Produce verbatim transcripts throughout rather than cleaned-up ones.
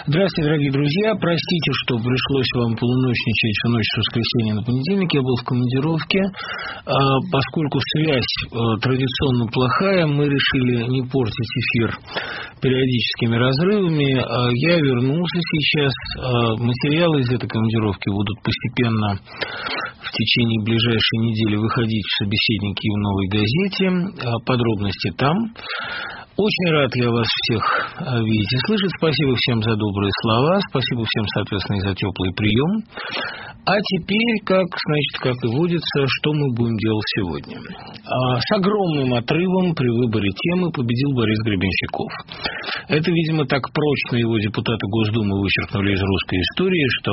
Здравствуйте, дорогие друзья. Простите, что пришлось вам полуночничать в ночь с воскресенья на понедельник. Я был в командировке. Поскольку связь традиционно плохая, мы решили не портить эфир периодическими разрывами. Я вернулся сейчас. Материалы из этой командировки будут постепенно в течение ближайшей недели выходить в «Собеседники» и в «Новой газете». Подробности там. Очень рад я вас всех видеть и слышать. Спасибо всем за добрые слова. Спасибо всем, соответственно, и за теплый прием. А теперь, как, значит, как и водится, что мы будем делать сегодня? С огромным отрывом при выборе темы победил Борис Гребенщиков. Это, видимо, так прочно его депутаты Госдумы вычеркнули из русской истории, что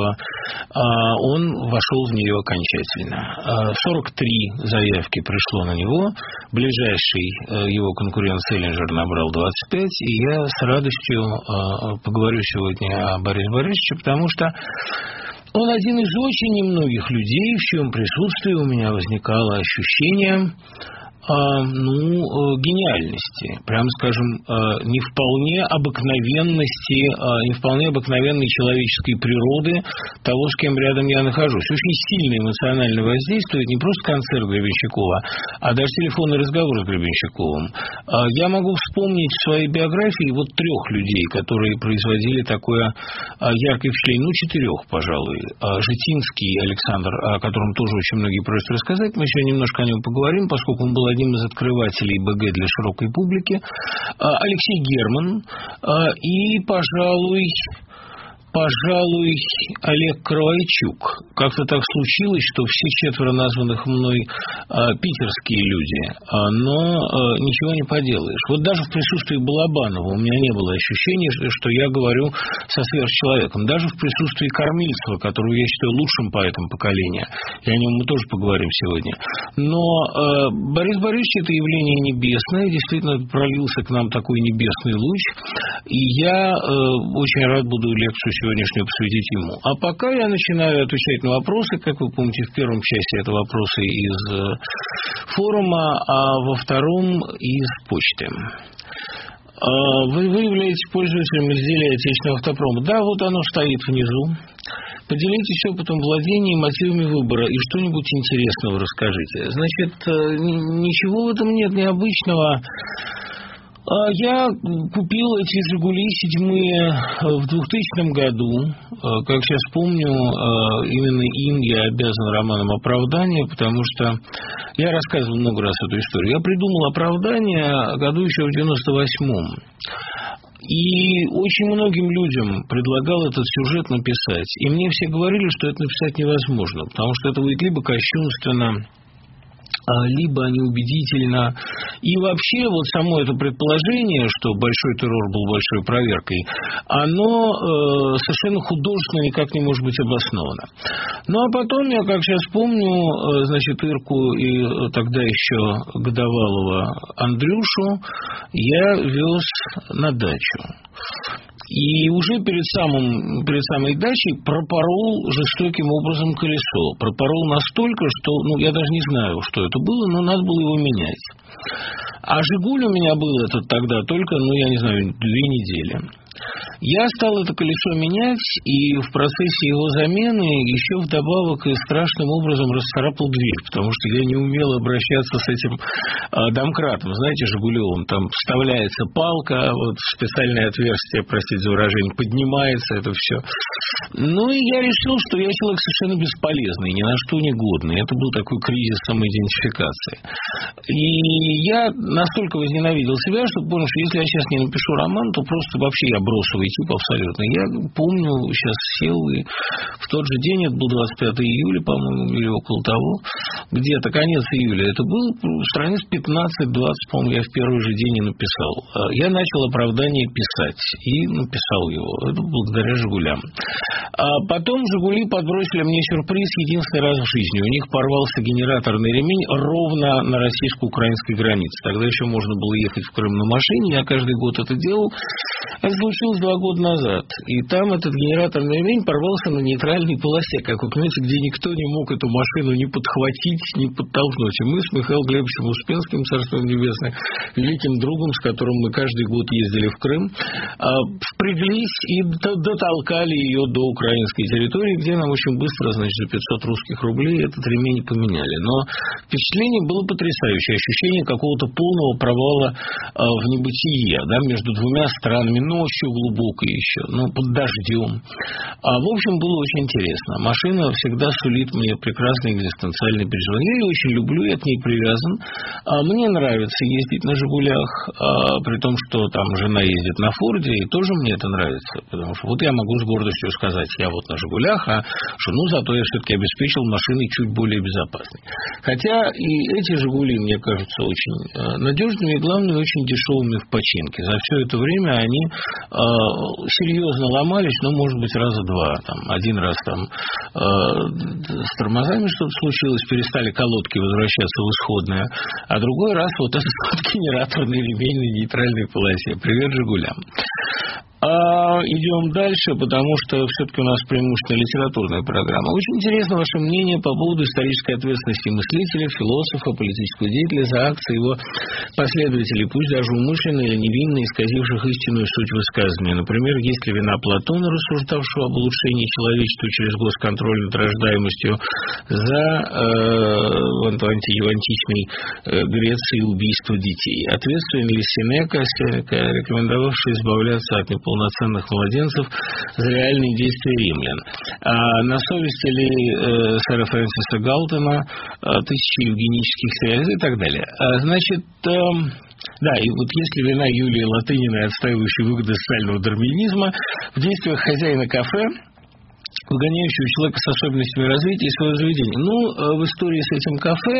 он вошел в нее окончательно. сорок три заявки пришло на него. Ближайший его конкурент Селлинджер набрал двадцать пять. И я с радостью поговорю сегодня о Борисе Борисовиче, потому что он один из очень немногих людей, в чьем присутствии у меня возникало ощущение А, ну, гениальности, прямо скажем, не вполне обыкновенности, не вполне обыкновенной человеческой природы того, с кем рядом я нахожусь. Очень сильно эмоционально воздействует не просто концерт Гребенщикова, а даже телефонный разговор с Гребенщиковым. Я могу вспомнить в своей биографии вот трех людей, которые производили такое яркое впечатление, ну, четырех, пожалуй. Житинский Александр, о котором тоже очень многие просят рассказать, мы сегодня немножко о нем поговорим, поскольку он был одним из открывателей БГ для широкой публики, Алексей Герман и, пожалуй, пожалуй, Олег Кровайчук. Как-то так случилось, что все четверо названных мной а, питерские люди, а, но а, ничего не поделаешь. Вот даже в присутствии Балабанова у меня не было ощущения, что я говорю со сверхчеловеком. Даже в присутствии Кормильцева, которого я считаю лучшим поэтом поколения, и о нем мы тоже поговорим сегодня. Но а, Борис Борисович – это явление небесное, действительно пролился к нам такой небесный луч, и я а, очень рад буду лекцию сегодняшнюю посвятить ему. А пока я начинаю отвечать на вопросы. Как вы помните, в первом части это вопросы из форума, а во втором из почты. Вы, вы являетесь пользователем изделия отечественного автопрома. Да, вот оно стоит внизу. Поделитесь опытом владения и мотивами выбора, и что-нибудь интересного расскажите. Значит, ничего в этом нет необычного. Я купил эти «Жигули» седьмые в двухтысячном году. Как сейчас помню, именно им я обязан романом «Оправдание», потому что я рассказывал много раз эту историю. Я придумал «Оправдание» году еще в девяносто восьмом. И очень многим людям предлагал этот сюжет написать. И мне все говорили, что это написать невозможно, потому что это будет либо кощунственно, либо неубедительно. И вообще вот само это предположение, что большой террор был большой проверкой, оно э, совершенно художественно никак не может быть обосновано. Ну а потом я, как сейчас помню, э, значит, Ирку и тогда еще годовалого Андрюшу я вез на дачу. И уже перед, самым, перед самой дачей пропорол жестоким образом колесо. Пропорол настолько, что, ну, я даже не знаю, что это было, но надо было его менять. А «Жигуль» у меня был этот тогда только, ну, я не знаю, две недели. Я стал это колесо менять, и в процессе его замены еще вдобавок и страшным образом расцарапал дверь, потому что я не умел обращаться с этим а, домкратом, знаете, «Жигулевым». Там вставляется палка, вот в специальное отверстие, простите за выражение, поднимается это все. Ну, и я решил, что я человек совершенно бесполезный, ни на что не годный. Это был такой кризис самоидентификации. И я настолько возненавидел себя, что понял, что если я сейчас не напишу роман, то просто вообще я бросовый тип абсолютно. Я помню, сейчас сел, и в тот же день, это был двадцать пятое июля, по-моему, или около того, где-то конец июля, это был страниц пятнадцать-двадцать, по-моему, я в первый же день и написал. Я начал «Оправдание» писать, и написал его. Это благодаря «Жигулям». А потом «Жигули» подбросили мне сюрприз единственный раз в жизни. У них порвался генераторный ремень ровно на российско-украинской границе. Тогда еще можно было ехать в Крым на машине. Я каждый год это делал. Это случилось два года назад. И там этот генераторный ремень порвался на нейтральной полосе, как вы понимаете, где никто не мог эту машину ни подхватить, ни подтолкнуть. И мы с Михаилом Глебовичем Успенским, царством небесное, великим другом, с которым мы каждый год ездили в Крым, впряглись и дотолкали ее до украинской территории, где нам очень быстро, значит, за пятьсот русских рублей этот ремень поменяли. Но впечатление было потрясающее. Ощущение какого-то полного провала в небытие, да, между двумя странами, ночью глубокой еще, ну, под дождем. А, в общем, было очень интересно. Машина всегда сулит мне прекрасные экзистенциальные переживания. Я ее очень люблю, я к ней привязан. А, мне нравится ездить на «Жигулях», а, при том, что там жена ездит на «Форде», и тоже мне это нравится. Потому что вот я могу с гордостью сказать, я вот на «Жигулях», а жену зато я все-таки обеспечил машиной чуть более безопасной. Хотя и эти «Жигули» мне кажутся очень надежными и, главное, очень дешевыми в починке. За все это время они э, серьезно ломались, ну, может быть, раза два. Там, один раз там э, с тормозами что-то случилось, перестали колодки возвращаться в исходное, а другой раз вот этот вот генераторный ремень на нейтральной полосе. Привет «Жигулям». А идем дальше, потому что все-таки у нас преимущественно литературная программа. Очень интересно ваше мнение по поводу исторической ответственности мыслителя, философа, политического деятеля за акции его последователей, пусть даже умышленно или невинно исказивших истинную суть высказывания. Например, есть ли вина Платона, рассуждавшего об улучшении человечества через госконтроль над рождаемостью, за э, в античной э, Греции убийство детей? Ответствуем ли Сенека, рекомендовавший избавляться от неполноценных полноценных младенцев за реальные действия римлян. А на совести ли э, сэра Фрэнсиса Галтона э, тысячи евгенических связей и так далее. А, значит, э, да, и вот если вина Юлии Латыниной, отстаивающей выгоды социального дарвинизма, в действиях хозяина кафе, выгоняющего человека с особенностями развития из своего заведения. Ну, в истории с этим кафе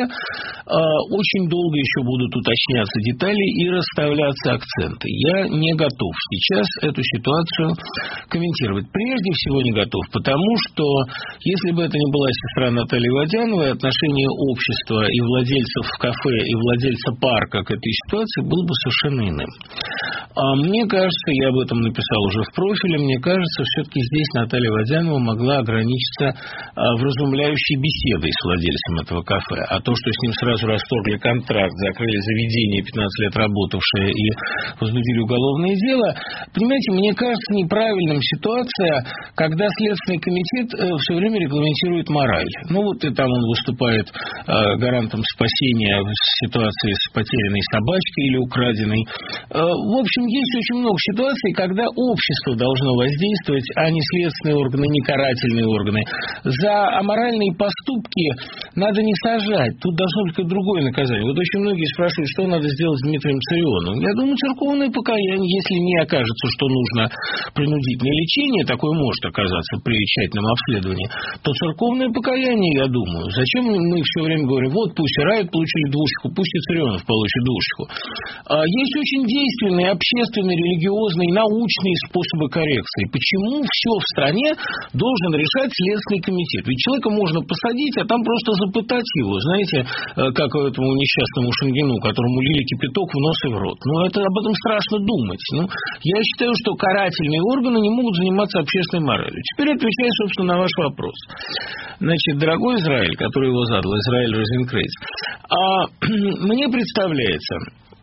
очень долго еще будут уточняться детали и расставляться акценты. Я не готов сейчас эту ситуацию комментировать. Прежде всего не готов, потому что если бы это не была сестра Натальи Водяновой, отношение общества и владельцев кафе, и владельца парка к этой ситуации было бы совершенно иным. А мне кажется, я об этом написал уже в профиле, мне кажется, все-таки здесь Наталья Водянова могла ограничиться вразумляющей беседой с владельцем этого кафе. А то, что с ним сразу расторгли контракт, закрыли заведение, пятнадцать лет работавшее, и возбудили уголовное дело, понимаете, мне кажется неправильным ситуация, когда Следственный комитет все время регламентирует мораль. Ну вот и там он выступает гарантом спасения в ситуации с потерянной собачкой или украденной. В общем, есть очень много ситуаций, когда общество должно воздействовать, а не следственные органы, не карательные органы. За аморальные поступки надо не сажать. Тут должно быть какое-то другое наказание. Вот очень многие спрашивают, что надо сделать с Дмитрием Царионовым. Я думаю, церковное покаяние, если не окажется, что нужно принудительное лечение, такое может оказаться при тщательном обследовании, то церковное покаяние, я думаю. Зачем мы все время говорим, вот пусть и Райт получили двушечку, пусть и Царионов получит двушечку. Есть очень действенные общественные, религиозные, научные способы коррекции. Почему все в стране должен решать Следственный комитет? Ведь человека можно посадить, а там просто запытать его. Знаете, как этому несчастному Шенгену, которому лили кипяток в нос и в рот. Ну, это об этом страшно думать. Ну, я считаю, что карательные органы не могут заниматься общественной моралью. Теперь отвечаю, собственно, на ваш вопрос. Значит, дорогой Израиль, который его задал, Израиль Розенкрейц, а, мне представляется,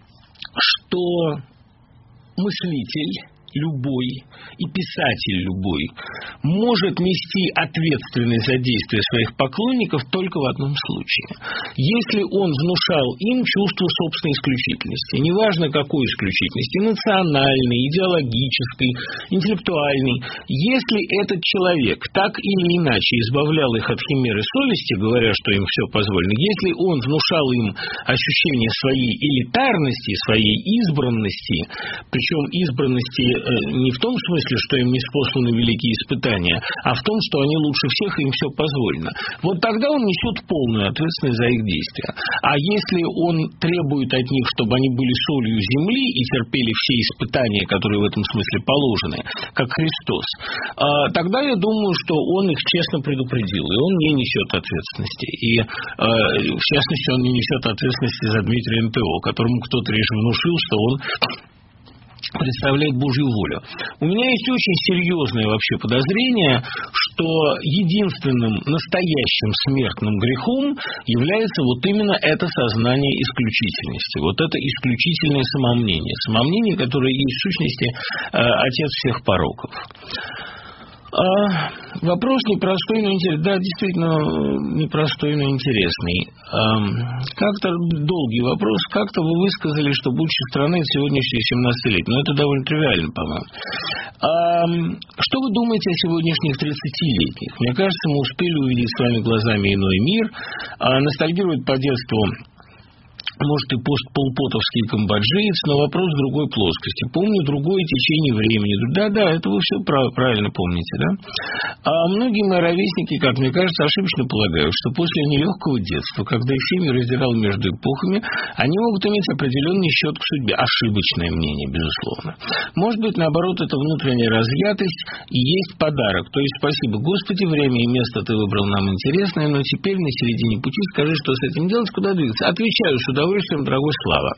что мыслитель любой и писатель любой может нести ответственность за действия своих поклонников только в одном случае. Если он внушал им чувство собственной исключительности, неважно какой исключительности, национальной, идеологической, интеллектуальной, если этот человек так или иначе избавлял их от химеры совести, говоря, что им все позволено, если он внушал им ощущение своей элитарности, своей избранности, причем избранности не в том смысле, что им не спосланы великие испытания, а в том, что они лучше всех, и им все позволено. Вот тогда он несет полную ответственность за их действия. А если он требует от них, чтобы они были солью земли и терпели все испытания, которые в этом смысле положены, как Христос, тогда я думаю, что он их честно предупредил, и он не несет ответственности. И, в частности, он не несет ответственности за Дмитрия эн тэ о, которому кто-то лишь внушил, что он представляет Божью волю. У меня есть очень серьезное вообще подозрение, что единственным настоящим смертным грехом является вот именно это сознание исключительности, вот это исключительное самомнение, самомнение, которое есть в сущности отец всех пороков. А, вопрос непростой, но интересный. Да, действительно, непростой, но интересный. А, как-то долгий вопрос. Как-то вы высказали, что будущее страны это сегодняшние семнадцатилетние. Но это довольно тривиально, по-моему. А, что вы думаете о сегодняшних тридцатилетних? Мне кажется, мы успели увидеть с вами глазами иной мир, а, ностальгировать по детству. Может, и постполпотовский камбоджиец, но вопрос в другой плоскости. Помню другое течение времени. Да-да, это вы все правильно помните, да? А многие мои ровесники, как мне кажется, ошибочно полагают, что после нелегкого детства, когда их семьи раздирал между эпохами, они могут иметь определенный счет к судьбе. Ошибочное мнение, безусловно. Может быть, наоборот, это внутренняя разъятость и есть подарок. То есть, спасибо, Господи, время и место ты выбрал нам интересное, но теперь на середине пути скажи, что с этим делать, куда двигаться. Отвечаю с удовольствием. Дорогой Слава.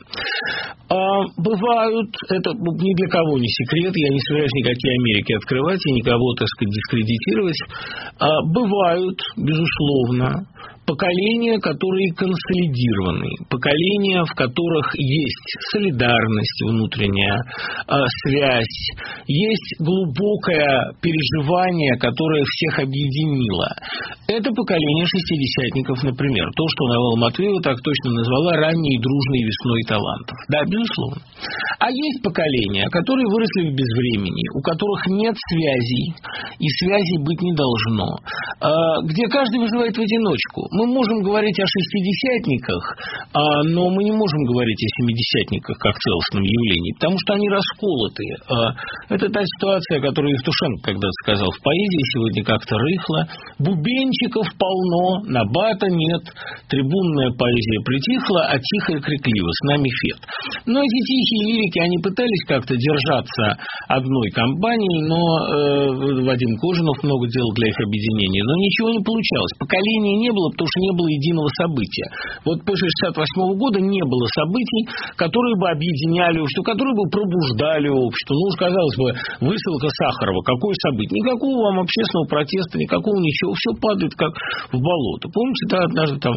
А, бывают, это ни для кого не секрет, я не собираюсь никакие Америки открывать и никого, так сказать, дискредитировать. А, бывают, безусловно, поколения, которые консолидированы, поколения, в которых есть солидарность внутренняя, связь, есть глубокое переживание, которое всех объединило. Это поколение шестидесятников, например. То, что Навала Матвеева так точно назвала ранней дружной весной талантов. Да, безусловно. А есть поколения, которые выросли в безвремени, у которых нет связей, и связей быть не должно, где каждый выживает в одиночку. Мы можем говорить о шестидесятниках, но мы не можем говорить о семидесятниках как целостном явлении, потому что они расколоты. Это та ситуация, которую Евтушенко когда-то сказал: в поэзии сегодня как-то рыхло, бубенчиков полно, набата нет, трибунная поэзия притихла, а тихо и крикливо, с нами фет. Но эти тихие лирики, они пытались как-то держаться одной компанией, но э, Вадим Кожинов много делал для их объединения, но ничего не получалось. Поколения не было, потому что не было единого события. Вот после шестьдесят восьмого года не было событий, которые бы объединяли общество, которые бы пробуждали общество. Ну, уж казалось бы, высылка Сахарова, какое событие? Никакого вам общественного протеста, никакого ничего, все падает как в болото. Помните, да, однажды там э,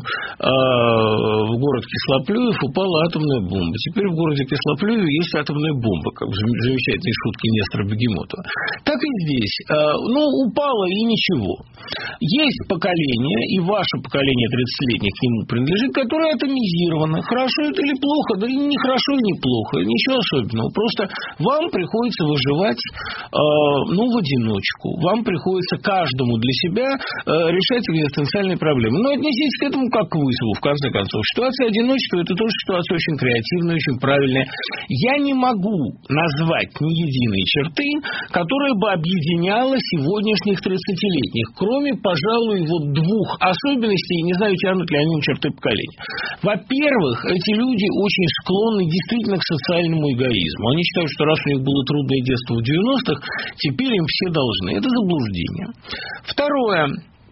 в город Кислоплюев упала атомная бомба. Теперь в городе Кислоплюеве есть атомная бомба, как в замечательной шутке Нестора Бегемотова. Так и здесь. Э, ну, упала и ничего. Есть поколение, и ваше поколение тридцатилетних к нему принадлежит, которое атомизировано. Хорошо это или плохо? Да и не хорошо, и не плохо. Ничего особенного. Просто вам приходится выживать э, ну, в одиночку. Вам приходится каждому для себя э, решать экзистенциальные проблемы. Но отнеситесь к этому как к вызову, в конце концов. Ситуация одиночества – это тоже ситуация очень креативная, очень правильная. Я не могу назвать ни единой черты, которая бы объединяла сегодняшних тридцатилетних, кроме, пожалуй, вот двух особенностей, не знаю, тянут ли они черты поколения. Во-первых, эти люди очень склонны действительно к социальному эгоизму. Они считают, что раз у них было трудное детство в девяностых, теперь им все должны. Это заблуждение. Второе.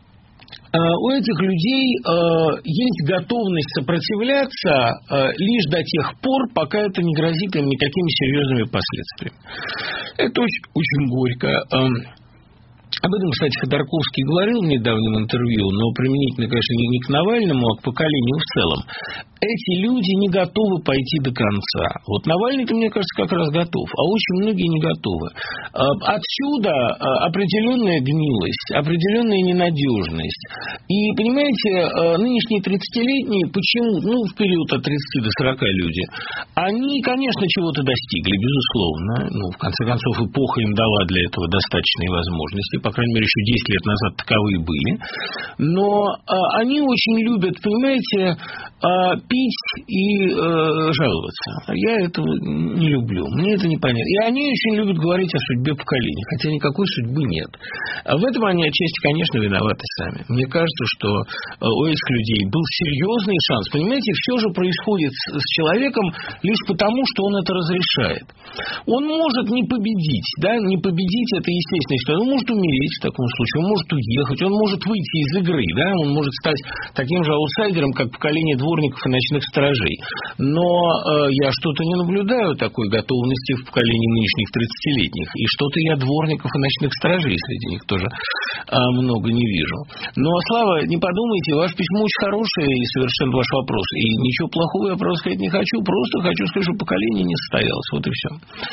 У этих людей э, есть готовность сопротивляться э, лишь до тех пор, пока это не грозит им никакими серьезными последствиями. Это очень, очень горько. Э, об этом, кстати, Ходорковский говорил в недавнем интервью, но применительно, конечно, не к Навальному, а к поколению в целом. Эти люди не готовы пойти до конца. Вот Навальный-то, мне кажется, как раз готов, а очень многие не готовы. Отсюда определенная гнилость, определенная ненадежность. И, понимаете, нынешние тридцатилетние, почему, ну, в период от тридцати до сорока люди, они, конечно, чего-то достигли, безусловно. Ну, в конце концов, эпоха им дала для этого достаточные возможности, по крайней мере, еще десять лет назад таковые были. Но а, они очень любят, понимаете, а, пить и а, жаловаться. Я этого не люблю. Мне это непонятно. И они очень любят говорить о судьбе поколений, хотя никакой судьбы нет. А в этом они отчасти, конечно, виноваты сами. Мне кажется, что у этих людей был серьезный шанс. Понимаете, все же происходит с человеком лишь потому, что он это разрешает. Он может не победить, да, не победить – это естественная ситуация. Он может умереть в таком случае, он может уехать, он может выйти из игры, да, он может стать таким же аутсайдером, как поколение дворников и ночных сторожей. Но э, я что-то не наблюдаю такой готовности в поколении нынешних тридцатилетних, и что-то я дворников и ночных сторожей среди них тоже э, много не вижу. Но, Слава, не подумайте, ваше письмо очень хорошее и совершенно ваш вопрос. И ничего плохого я просто сказать не хочу, просто хочу сказать, что поколение не состоялось. Вот и все.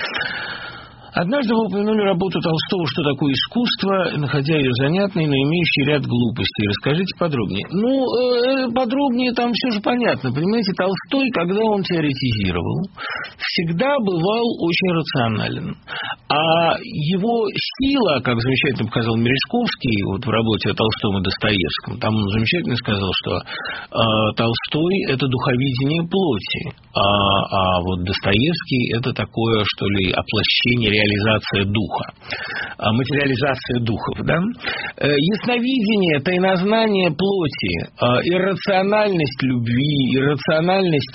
Однажды вы упомянули работу Толстого «Что такое искусство», находя ее занятной, но имеющей ряд глупостей. Расскажите подробнее. Ну, э, подробнее там все же понятно. Понимаете, Толстой, когда он теоретизировал, всегда бывал очень рационален. А его сила, как замечательно показал Мережковский вот в работе о Толстом и Достоевском, там он замечательно сказал, что э, Толстой – это духовидение плоти, а, а вот Достоевский – это такое, что ли, оплощение реализация духа, материализация духов, да? Ясновидение, тайнознание плоти, иррациональность любви, иррациональность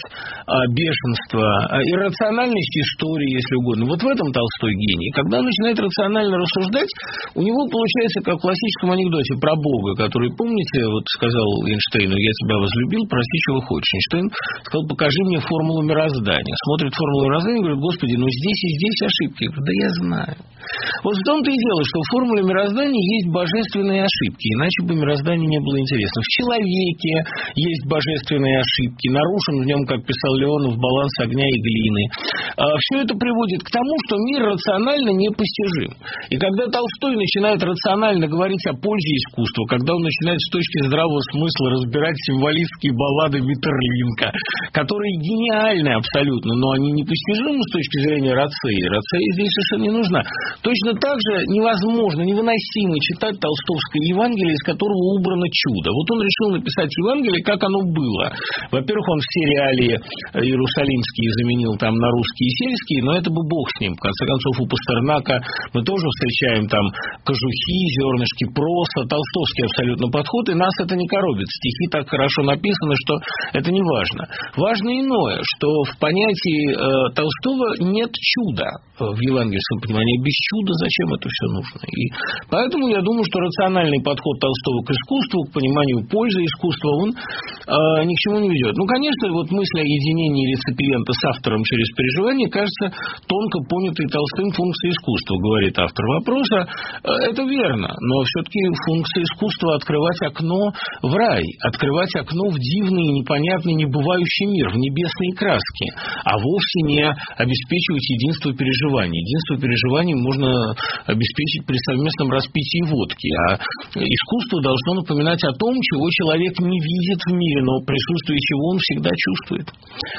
бешенства, иррациональность истории, если угодно. Вот в этом Толстой гений. Когда он начинает рационально рассуждать, у него получается, как в классическом анекдоте про Бога, который, помните, вот сказал Эйнштейну: «Я тебя возлюбил, прости, чего хочешь». Эйнштейн сказал: «Покажи мне формулу мироздания». Смотрит формулу мироздания и говорит: «Господи, ну здесь и здесь ошибки». Я говорю: «Да я знаю». Вот в том-то и дело, что в формуле мироздания есть божественные ошибки, иначе бы мироздание не было интересно. В человеке есть божественные ошибки, нарушен в нем, как писал Леонов, баланс огня и глины. Все это приводит к тому, что мир рационально непостижим. И когда Толстой начинает рационально говорить о пользе искусства, когда он начинает с точки здравого смысла разбирать символистские баллады Миттерлинка, которые гениальны абсолютно, но они непостижимы с точки зрения рацеи. Рацея здесь совершенно не нужна. Точно так же невозможно, невыносимо читать толстовское Евангелие, из которого убрано чудо. Вот он решил написать Евангелие, как оно было. Во-первых, он все реалии иерусалимские заменил там на русские и сельские, но это бы бог с ним. В конце концов, у Пастернака мы тоже встречаем там кожухи, зернышки проса, толстовский абсолютно подход, и нас это не коробит. Стихи так хорошо написаны, что это не важно. Важно иное, что в понятии э, Толстого нет чуда в евангельском понимании. Без чуда зачем это все нужно? И поэтому я думаю, что рациональный подход Толстого к искусству, к пониманию пользы искусства, он э, ни к чему не ведет. Ну, конечно, вот мысль о единении реципиента с автором через переживание кажется тонко понятой Толстым функцией искусства, говорит автор вопроса. Это верно, но все-таки функция искусства — открывать окно в рай, открывать окно в дивный, непонятный, небывающий мир, в небесные краски, а вовсе не обеспечивать единство переживаний. Единство переживаний можно обеспечить при совместном распитии водки, а искусство должно напоминать о том, чего человек не видит в мире, но присутствие чего он всегда чувствует.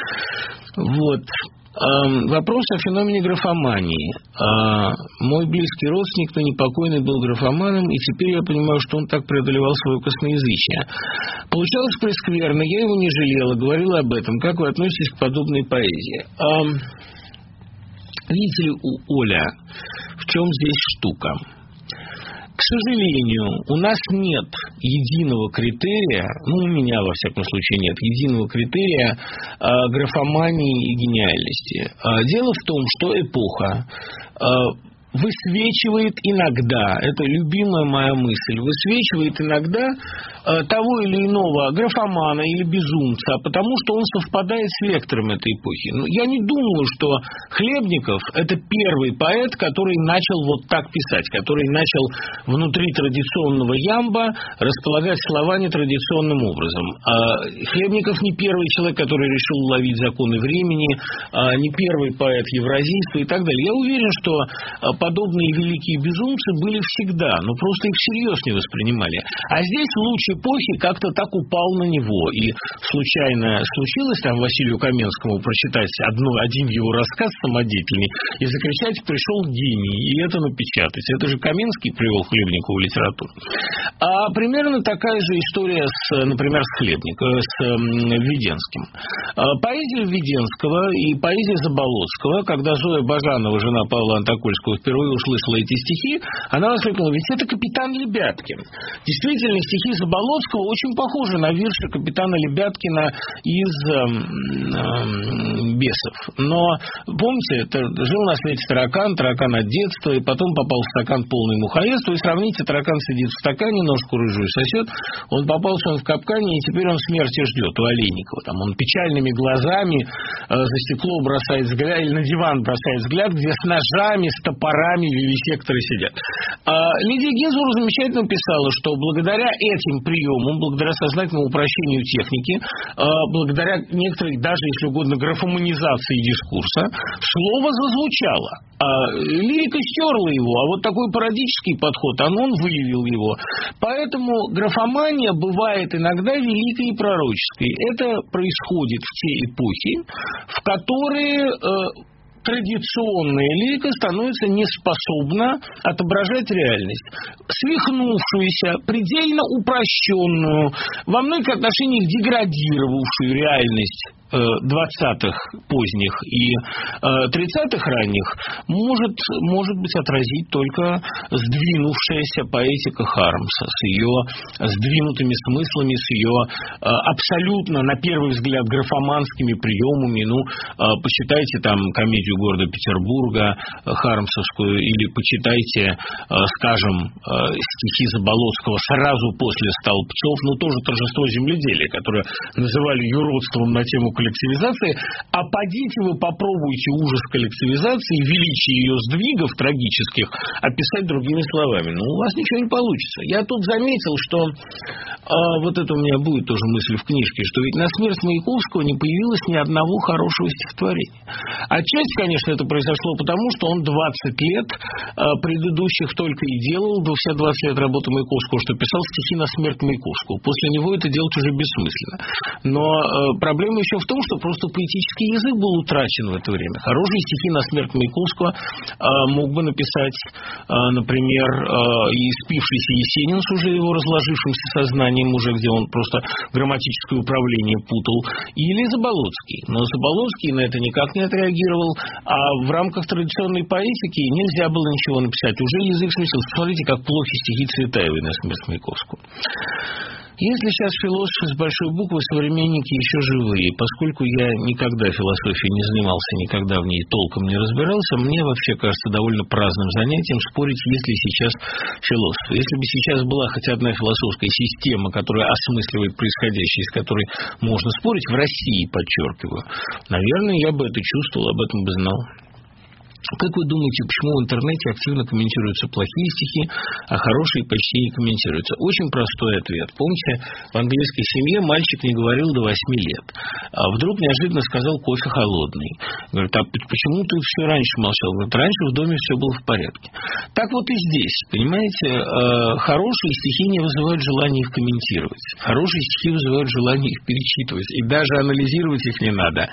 Вот. Вопрос о феномене графомании. Мой близкий родственник, но непокойный, был графоманом, и теперь я понимаю, что он так преодолевал свое косноязычие. Получалось прескверно, я его не жалела, говорила об этом. Как вы относитесь к подобной поэзии? Видите ли, Оля, в чем здесь штука? К сожалению, у нас нет единого критерия, ну, у меня, во всяком случае, нет единого критерия э, графомании и гениальности. Э, дело в том, что эпоха э, высвечивает иногда, это любимая моя мысль, высвечивает иногда э, того или иного графомана или безумца, потому что он совпадает с вектором этой эпохи. Но я не думаю, что Хлебников – это первый поэт, который начал вот так писать, который начал внутри традиционного ямба располагать слова нетрадиционным образом. А Хлебников не первый человек, который решил уловить законы времени, а не первый поэт евразийства и так далее. Я уверен, что подобные великие безумцы были всегда, но просто их всерьез не воспринимали. А здесь луч эпохи как-то так упал на него, и случайно случилось там Василию Каменскому прочитать одну, один его рассказ самодеятельный и закричать: «Пришел гений», и это напечатать. Это же Каменский привел Хлебникову литературу. А примерно такая же история, с, например, с Хлебником, с Введенским. Поэзия Введенского и поэзия Заболоцкого, когда Зоя Бажанова, жена Павла Антокольского, впервые услышала эти стихи, она воскликнула: «Ведь это капитан Лебяткин». Действительно, стихи Заболоцкого очень похожи на вирши капитана Лебяткина из э, э, «Бесов». Но, помните, это жил на свете таракан, таракан от детства, и потом попал в стакан полный мухоедства, и сравните, таракан сидит в стакане, ножку рыжую сосет, он попался он в капкане, и теперь он смерти ждет у Олейникова. Там он печальными глазами э, за стекло бросает взгляд, или на диван бросает взгляд, где с ножами, с топорами вивисекторы сидят. А Лидия Гинзбург замечательно писала, что благодаря этим приемам, благодаря сознательному упрощению техники, а, благодаря некоторой, даже если угодно, графоманизации дискурса, слово зазвучало. А лирика стерла его, а вот такой пародический подход, он, он выявил его. Поэтому графомания бывает иногда великой и пророческой. Это происходит в те эпохи, в которые э, традиционная лирика становится неспособна отображать реальность. Свихнувшуюся, предельно упрощенную, во многих отношениях деградировавшую реальность двадцатых поздних и тридцатых ранних может, может быть отразить только сдвинувшаяся поэтика Хармса с ее сдвинутыми смыслами, с ее абсолютно, на первый взгляд, графоманскими приемами. Ну, почитайте там комедию города Петербурга хармсовскую, или почитайте, скажем, стихи Заболоцкого сразу после «Столбцов», ну, тоже «Торжество земледелия», которое называли юродством на тему коллективизации, а подите вы попробуйте ужас коллективизации, величие ее сдвигов трагических описать другими словами. Ну, у вас ничего не получится. Я тут заметил, что а, вот это у меня будет тоже мысль в книжке, что ведь на смерть Маяковского не появилось ни одного хорошего стихотворения. Отчасти, конечно, это произошло потому, что он двадцать лет а, предыдущих только и делал, до все двадцать лет работы Маяковского, что писал стихи на смерть Маяковского. После него это делать уже бессмысленно. Но а, проблема еще в том, что просто поэтический язык был утрачен в это время. Хорошие стихи на смерть Маяковского а, мог бы написать, а, например, а, и спившийся Есенин с уже его разложившимся сознанием, уже где он просто грамматическое управление путал, или Заболоцкий. Но Заболоцкий на это никак не отреагировал, а в рамках традиционной поэтики нельзя было ничего написать. Уже язык сместился. Смотрите, как плохи стихи Цветаевой на смерть Маяковского. Если сейчас философы с большой буквы, современники еще живые, поскольку я никогда философией не занимался, никогда в ней толком не разбирался, мне вообще кажется довольно праздным занятием спорить, есть ли сейчас философы. Если бы сейчас была хоть одна философская система, которая осмысливает происходящее, с которой можно спорить, в России, подчеркиваю, наверное, я бы это чувствовал, об этом бы знал. Как вы думаете, почему в интернете активно комментируются плохие стихи, а хорошие почти не комментируются? Очень простой ответ. Помните, в английской семье мальчик не говорил до восьми лет. А вдруг неожиданно сказал: кофе холодный. Говорит: а почему ты все раньше молчал? Говорит: раньше в доме все было в порядке. Так вот и здесь, понимаете, хорошие стихи не вызывают желания их комментировать. Хорошие стихи вызывают желание их перечитывать. И даже анализировать их не надо.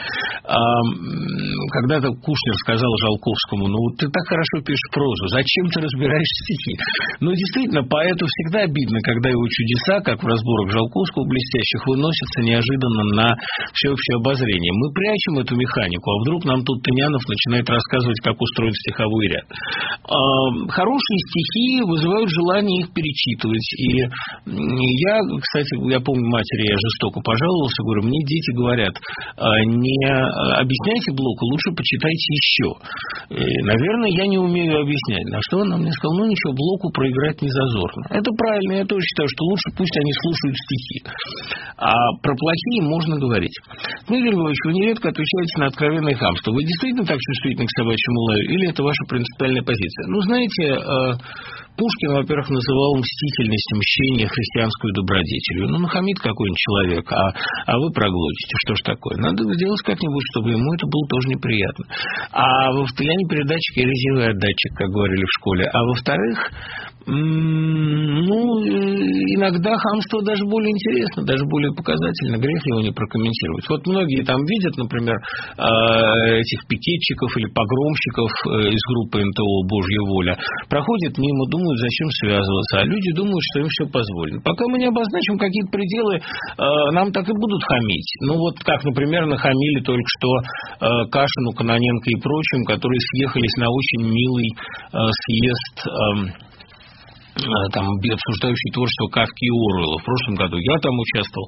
Когда-то Кушнер сказал Жалковскому: ну вот ты так хорошо пишешь прозу, зачем ты разбираешь стихи? Но действительно, поэту всегда обидно, когда его чудеса, как в разборах Жалковского блестящих, выносятся неожиданно на всеобщее обозрение. Мы прячем эту механику, а вдруг нам тут Тынянов начинает рассказывать, как устроен стиховой ряд. Хорошие стихи вызывают желание их перечитывать. И я, кстати, я помню, матери я жестоко пожаловался, говорю: мне дети говорят: не объясняйте Блока, лучше почитайте еще. Наверное, я не умею объяснять. На что она мне сказала: ну ничего, Блоку проиграть не зазорно. Это правильно, я тоже считаю, что лучше пусть они слушают стихи. А про плохие можно говорить. Дмитрий Львович, вы нередко отвечаете на откровенное хамство. Вы действительно так чувствительны к собачьему лаю, или это ваша принципиальная позиция? Ну, знаете, Пушкин, во-первых, называл мстительность и мщение христианскую добродетелью. Ну, нахамит какой-нибудь человек, а, а вы проглотите. Что ж такое? Надо сделать как-нибудь, чтобы ему это было тоже неприятно. А во-вторых, я я не передатчик, я резиновый отдатчик, как говорили в школе. А во-вторых, ну, иногда хамство даже более интересно, даже более показательно. Грех его не прокомментировать. Вот многие там видят, например, этих пикетчиков или погромщиков из группы эн тэ о «Божья воля», проходят мимо, думают, зачем связываться, а люди думают, что им все позволено. Пока мы не обозначим какие-то пределы, нам так и будут хамить. Ну, вот как, например, нахамили только что Кашину, Кононенко и прочим, которые съехались на очень милый съезд, там, обсуждающий творчество Кафки и Оруэлла. В прошлом году я там участвовал.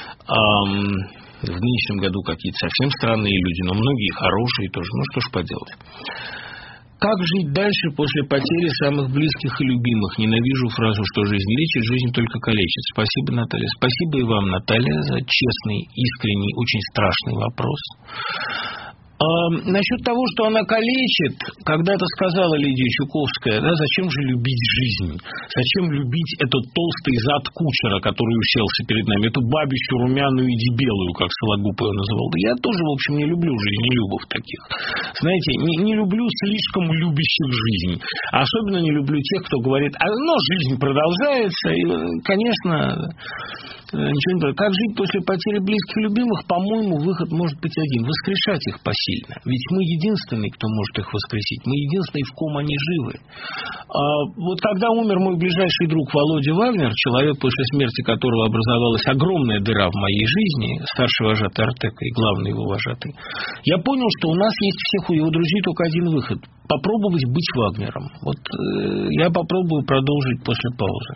В нынешнем году какие-то совсем странные люди, но многие хорошие тоже. Ну, что ж поделать. Как жить дальше после потери самых близких и любимых? Ненавижу фразу, что жизнь лечит, жизнь только калечит. Спасибо, Наталья. Спасибо и вам, Наталья, за честный, искренний, очень страшный вопрос. А, насчет того, что она калечит, когда-то сказала Лидия Чуковская, да, зачем же любить жизнь? Зачем любить этот толстый зад кучера, который уселся перед нами, эту бабищу румяную и дебелую, как Сологуб ее называл? Да я тоже, в общем, не люблю жизнелюбов таких. Знаете, не, не люблю слишком любящих жизнь. А особенно не люблю тех, кто говорит, а, ну, жизнь продолжается, и, конечно... Ничего не так. Как жить после потери близких и любимых? По-моему, выход может быть один. Воскрешать их посильно. Ведь мы единственные, кто может их воскресить. Мы единственные, в ком они живы. А вот когда умер мой ближайший друг Володя Вагнер, человек, после смерти которого образовалась огромная дыра в моей жизни, старший вожатый Артека и главный его вожатый, я понял, что у нас есть всех у его друзей только один выход. Попробовать быть Вагнером. Вот э, я попробую продолжить после паузы.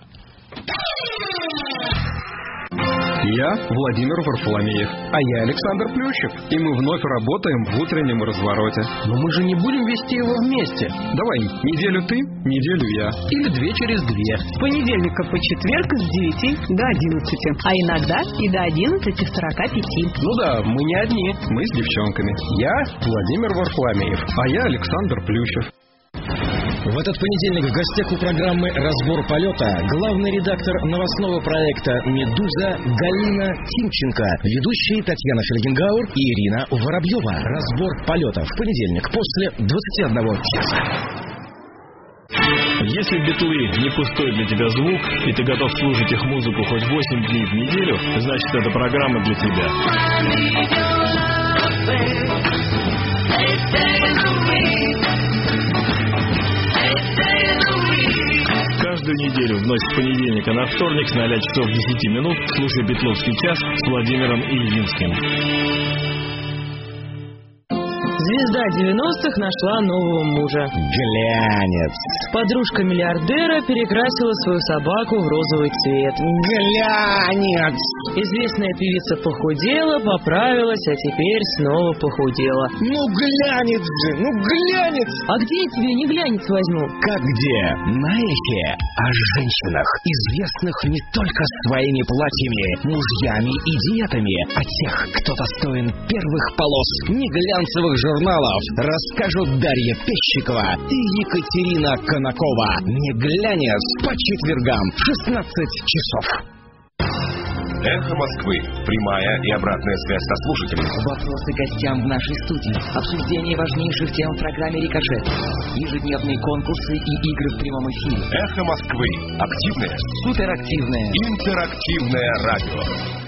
Я Владимир Варфоломеев. А я Александр Плющев. И мы вновь работаем в утреннем развороте. Но мы же не будем вести его вместе. Давай, неделю ты, неделю я. Или две через две. С понедельника по четверг с девяти до одиннадцати. А иногда и до одиннадцати сорока пяти. Ну да, мы не одни. Мы с девчонками. Я Владимир Варфоломеев. А я Александр Плющев. В этот понедельник в гостях у программы «Разбор полета» главный редактор новостного проекта «Медуза» Галина Тимченко, ведущие Татьяна Фельгенгауэр и Ирина Воробьева. «Разбор полета» в понедельник после двадцати одного часа. Если битлы не пустой для тебя звук, и ты готов слушать их музыку хоть восемь дней в неделю, значит, эта программа для тебя. Каждую неделю в ночь с понедельника на вторник с ноля часов десяти минут слушай «Битловский час» с Владимиром Ильинским. Звезда девяностых нашла нового мужа. Глянец. Подружка миллиардера перекрасила свою собаку в розовый цвет. Глянец. Известная певица похудела, поправилась, а теперь снова похудела. Ну глянец же, ну глянец. А где я тебе не глянец возьму? Как где? На эхе. О женщинах, известных не только своими платьями, мужьями и диетами, а тех, кто достоин первых полос неглянцевых журналов, расскажут Дарья Пещикова и Екатерина Конакова. Не глянец по четвергам в шестнадцать часов. Эхо Москвы. Прямая и обратная связь со слушателями. Вопросы гостям в нашей студии. Обсуждение важнейших тем в программе «Рикошет». Ежедневные конкурсы и игры в прямом эфире. Эхо Москвы. Активное, суперактивное, интерактивное радио.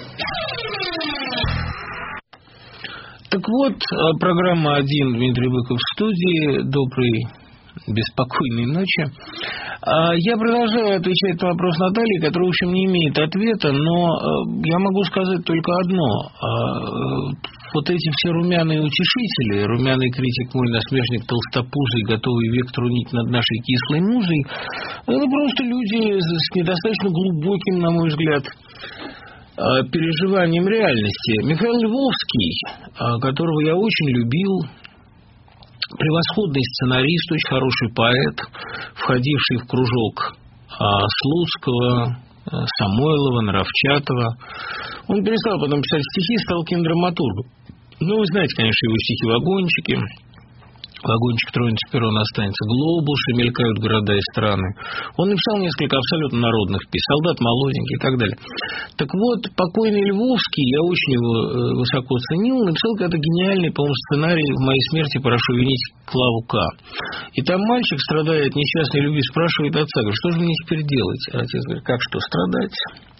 Так вот, программа «Один», Дмитрий Быков в студии. Добрый, беспокойной ночи. Я продолжаю отвечать на вопрос Натальи, который, в общем, не имеет ответа, но я могу сказать только одно. Вот эти все румяные утешители, румяный критик мой, насмешник толстопузый, готовый век трунить над нашей кислой музой, это просто люди с недостаточно глубоким, на мой взгляд, переживанием реальности. Михаил Львовский, которого я очень любил, превосходный сценарист, очень хороший поэт, входивший в кружок Слуцкого, Самойлова, Наровчатова. Он перестал потом писать стихи, стал кинодраматургом. Ну, вы знаете, конечно, его стихи «Вагончики», Вагончик тронется, перрон останется. Глобусы, мелькают города и страны. Он написал несколько абсолютно народных песен. Солдат молоденький и так далее. Так вот, покойный Львовский, я очень его высоко ценил, написал когда-то гениальный, по-моему, сценарий «В моей смерти прошу винить Клаву К». И там мальчик, страдая от несчастной любви, спрашивает отца, говорит, что же мне теперь делать? А отец говорит, как что, страдать?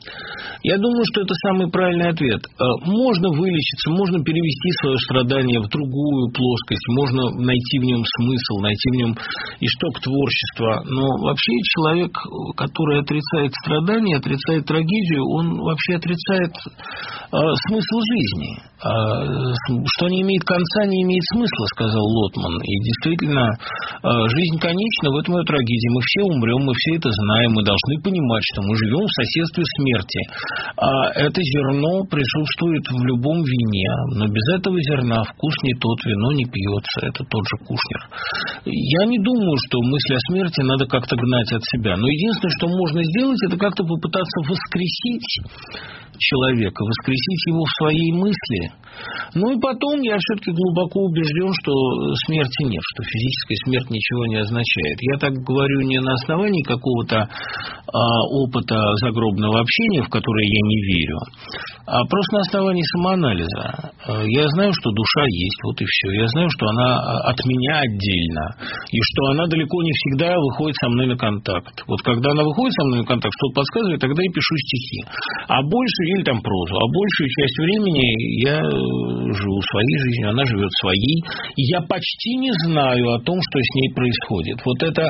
Я думаю, что это самый правильный ответ. Можно вылечиться, можно перевести свое страдание в другую плоскость, можно найти в нем смысл, найти в нем исток творчества. Но вообще человек, который отрицает страдания, отрицает трагедию, он вообще отрицает э, смысл жизни. Э, что не имеет конца, не имеет смысла, сказал Лотман. И действительно, э, жизнь конечна, в этом и трагедия. Мы все умрем, мы все это знаем, мы должны понимать, что мы живем в соседстве смерти. А это зерно присутствует в любом вине, но без этого зерна вкус не тот, вино не пьется, это тот же Кушнер. Я не думаю, что мысль о смерти надо как-то гнать от себя, но единственное, что можно сделать, это как-то попытаться воскресить человека, воскресить его в своей мысли. Ну и потом я все-таки глубоко убежден, что смерти нет, что физическая смерть ничего не означает. Я так говорю не на основании какого-то а, опыта загробного общения, в которое я не верю, а просто на основании самоанализа. Я знаю, что душа есть, вот и все. Я знаю, что она от меня отдельно, и что она далеко не всегда выходит со мной на контакт. Вот когда она выходит со мной на контакт, что-то подсказывает, тогда я пишу стихи. А больше, или там прозу, а большую часть времени я живу своей жизнью, она живет своей, и я почти не знаю о том, что с ней происходит. Вот это,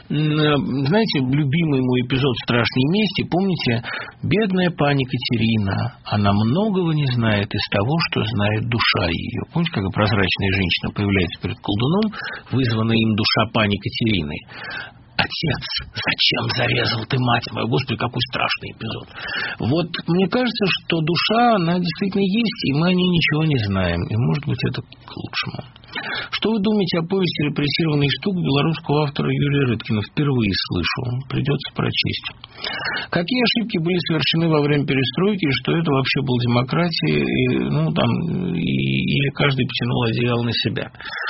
знаете, любимый мой эпизод «Страшной мести», помните, бедная пани Катерина, она многого не знает из того, что знает душа ее. Помните, как прозрачная женщина появляется перед колдуном, вызванная им душа пани Катерины? Отец, зачем зарезал ты мать мою? Господи, какой страшный эпизод. Вот мне кажется, что душа, она действительно есть, и мы о ней ничего не знаем. И, может быть, это к лучшему. Что вы думаете о повести «Репрессированный штук» белорусского автора Юрия Рыткина? Впервые слышу. Придется прочесть. Какие ошибки были совершены во время перестройки, и что это вообще была демократия, и, ну, там, и, или каждый потянул одеяло на себя?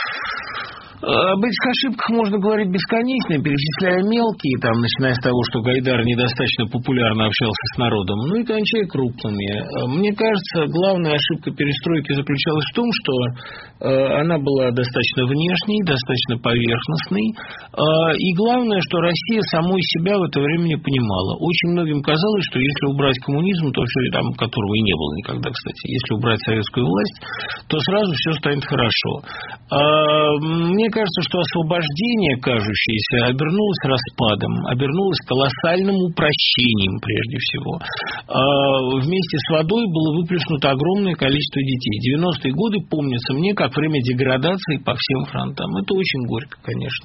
Об этих ошибках можно говорить бесконечно, перечисляя мелкие, там, начиная с того, что Гайдар недостаточно популярно общался с народом, ну и кончая крупными. Мне кажется, главная ошибка перестройки заключалась в том, что э, она была достаточно внешней, достаточно поверхностной, э, и главное, что Россия самой себя в это время не понимала. Очень многим казалось, что если убрать коммунизм, то все, там, которого и не было никогда, кстати, если убрать советскую власть, то сразу все станет хорошо. Э, мне кажется, что освобождение, кажущееся, обернулось распадом, обернулось колоссальным упрощением, прежде всего. Вместе с водой было выплеснуто огромное количество детей. девяностые годы помнятся мне как время деградации по всем фронтам. Это очень горько, конечно.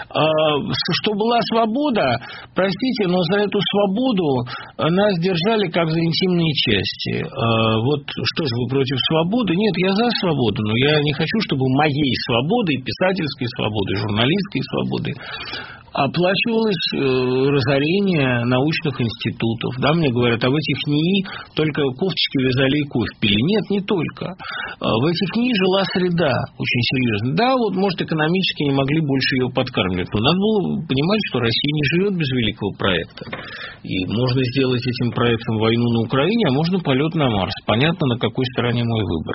Что была свобода, простите, но за эту свободу нас держали как за интимные части. Вот что же вы против свободы? Нет, я за свободу, но я не хочу, чтобы моей свободой, писательской свободы, журналистской свободы оплачивалось э, разорение научных институтов. Да, мне говорят, а в этих НИИ только кофточки вязали и кофе пили. Нет, не только. В этих НИИ жила среда очень серьезно. Да, вот, может, экономически не могли больше ее подкармливать. Но надо было понимать, что Россия не живет без великого проекта. И можно сделать этим проектом войну на Украине, а можно полет на Марс. Понятно, на какой стороне мой выбор.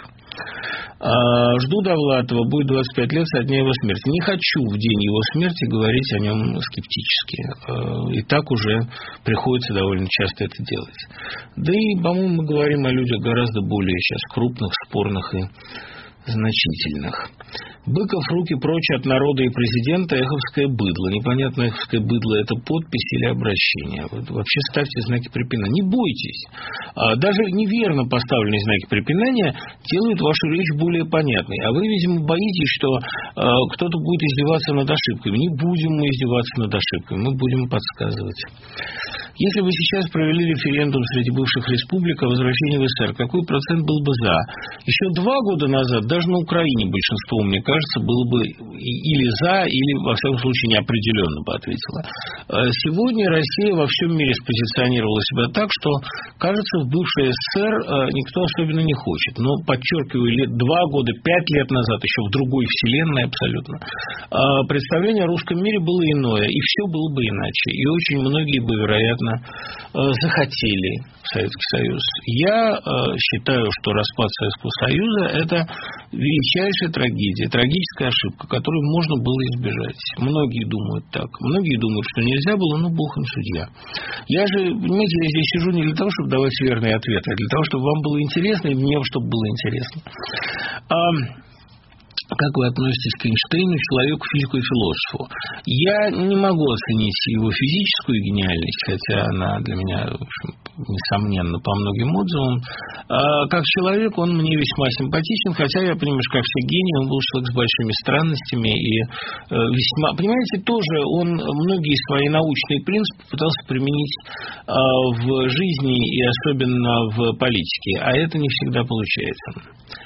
Жду Довлатова, будет двадцать пять лет со дня его смерти. Не хочу в день его смерти говорить о нем скептически. И так уже приходится довольно часто это делать. Да и, по-моему, мы говорим о людях гораздо более сейчас крупных, спорных и значительных. Быков руки прочь от народа и президента, эховское быдло. Непонятно, эховское быдло – это подпись или обращение. Вот вообще ставьте знаки препинания. Не бойтесь. Даже неверно поставленные знаки препинания делают вашу речь более понятной. А вы, видимо, боитесь, что кто-то будет издеваться над ошибками. Не будем мы издеваться над ошибками, мы будем подсказывать. Если бы сейчас провели референдум среди бывших республик о возвращении в СССР, какой процент был бы за? Еще два года назад даже на Украине большинство, мне кажется, было бы или за, или, во всяком случае, неопределенно бы ответило. Сегодня Россия во всем мире спозиционировала себя так, что, кажется, в бывшей СССР никто особенно не хочет. Но, подчеркиваю, лет два года, пять лет назад, еще в другой вселенной абсолютно, представление о русском мире было иное, и все было бы иначе. И очень многие бы, вероятно, захотели Советский Союз. Я считаю, что распад Советского Союза – это величайшая трагедия, трагическая ошибка, которую можно было избежать. Многие думают так. Многие думают, что нельзя было, но Бог им судья. Я же, понимаете, я здесь сижу не для того, чтобы давать верные ответы, а для того, чтобы вам было интересно, и мне, чтобы было интересно. Как вы относитесь к Эйнштейну, человеку, физику и философу? Я не могу оценить его физическую гениальность, хотя она для меня, в общем, несомненно, по многим отзывам. А как человек он мне весьма симпатичен, хотя я понимаю, что как все гении, он был человек с большими странностями и весьма... Понимаете, тоже он многие свои научные принципы пытался применить в жизни и особенно в политике, а это не всегда получается.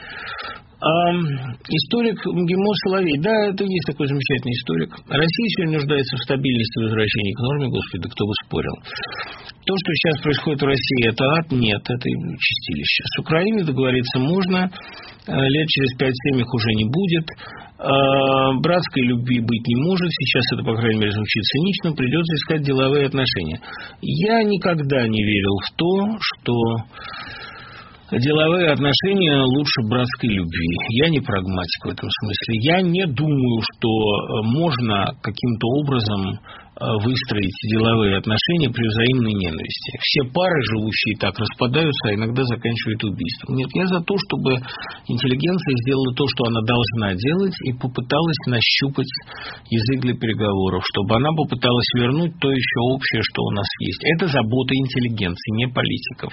Историк МГИМО Соловей. Да, это есть такой замечательный историк. Россия сегодня нуждается в стабильности и возвращении к норме, господи, да кто бы спорил. То, что сейчас происходит в России, это ад? Нет, это чистилище. С Украиной договориться можно, лет через пять-семь их уже не будет. Братской любви быть не может, сейчас это, по крайней мере, звучит цинично, придется искать деловые отношения. Я никогда не верил в то, что... деловые отношения лучше братской любви. Я не прагматик в этом смысле. Я не думаю, что можно каким-то образом выстроить деловые отношения при взаимной ненависти. Все пары, живущие так, распадаются, а иногда заканчивают убийством. Нет, я за то, чтобы интеллигенция сделала то, что она должна делать, и попыталась нащупать язык для переговоров, чтобы она попыталась вернуть то еще общее, что у нас есть. Это забота интеллигенции, не политиков.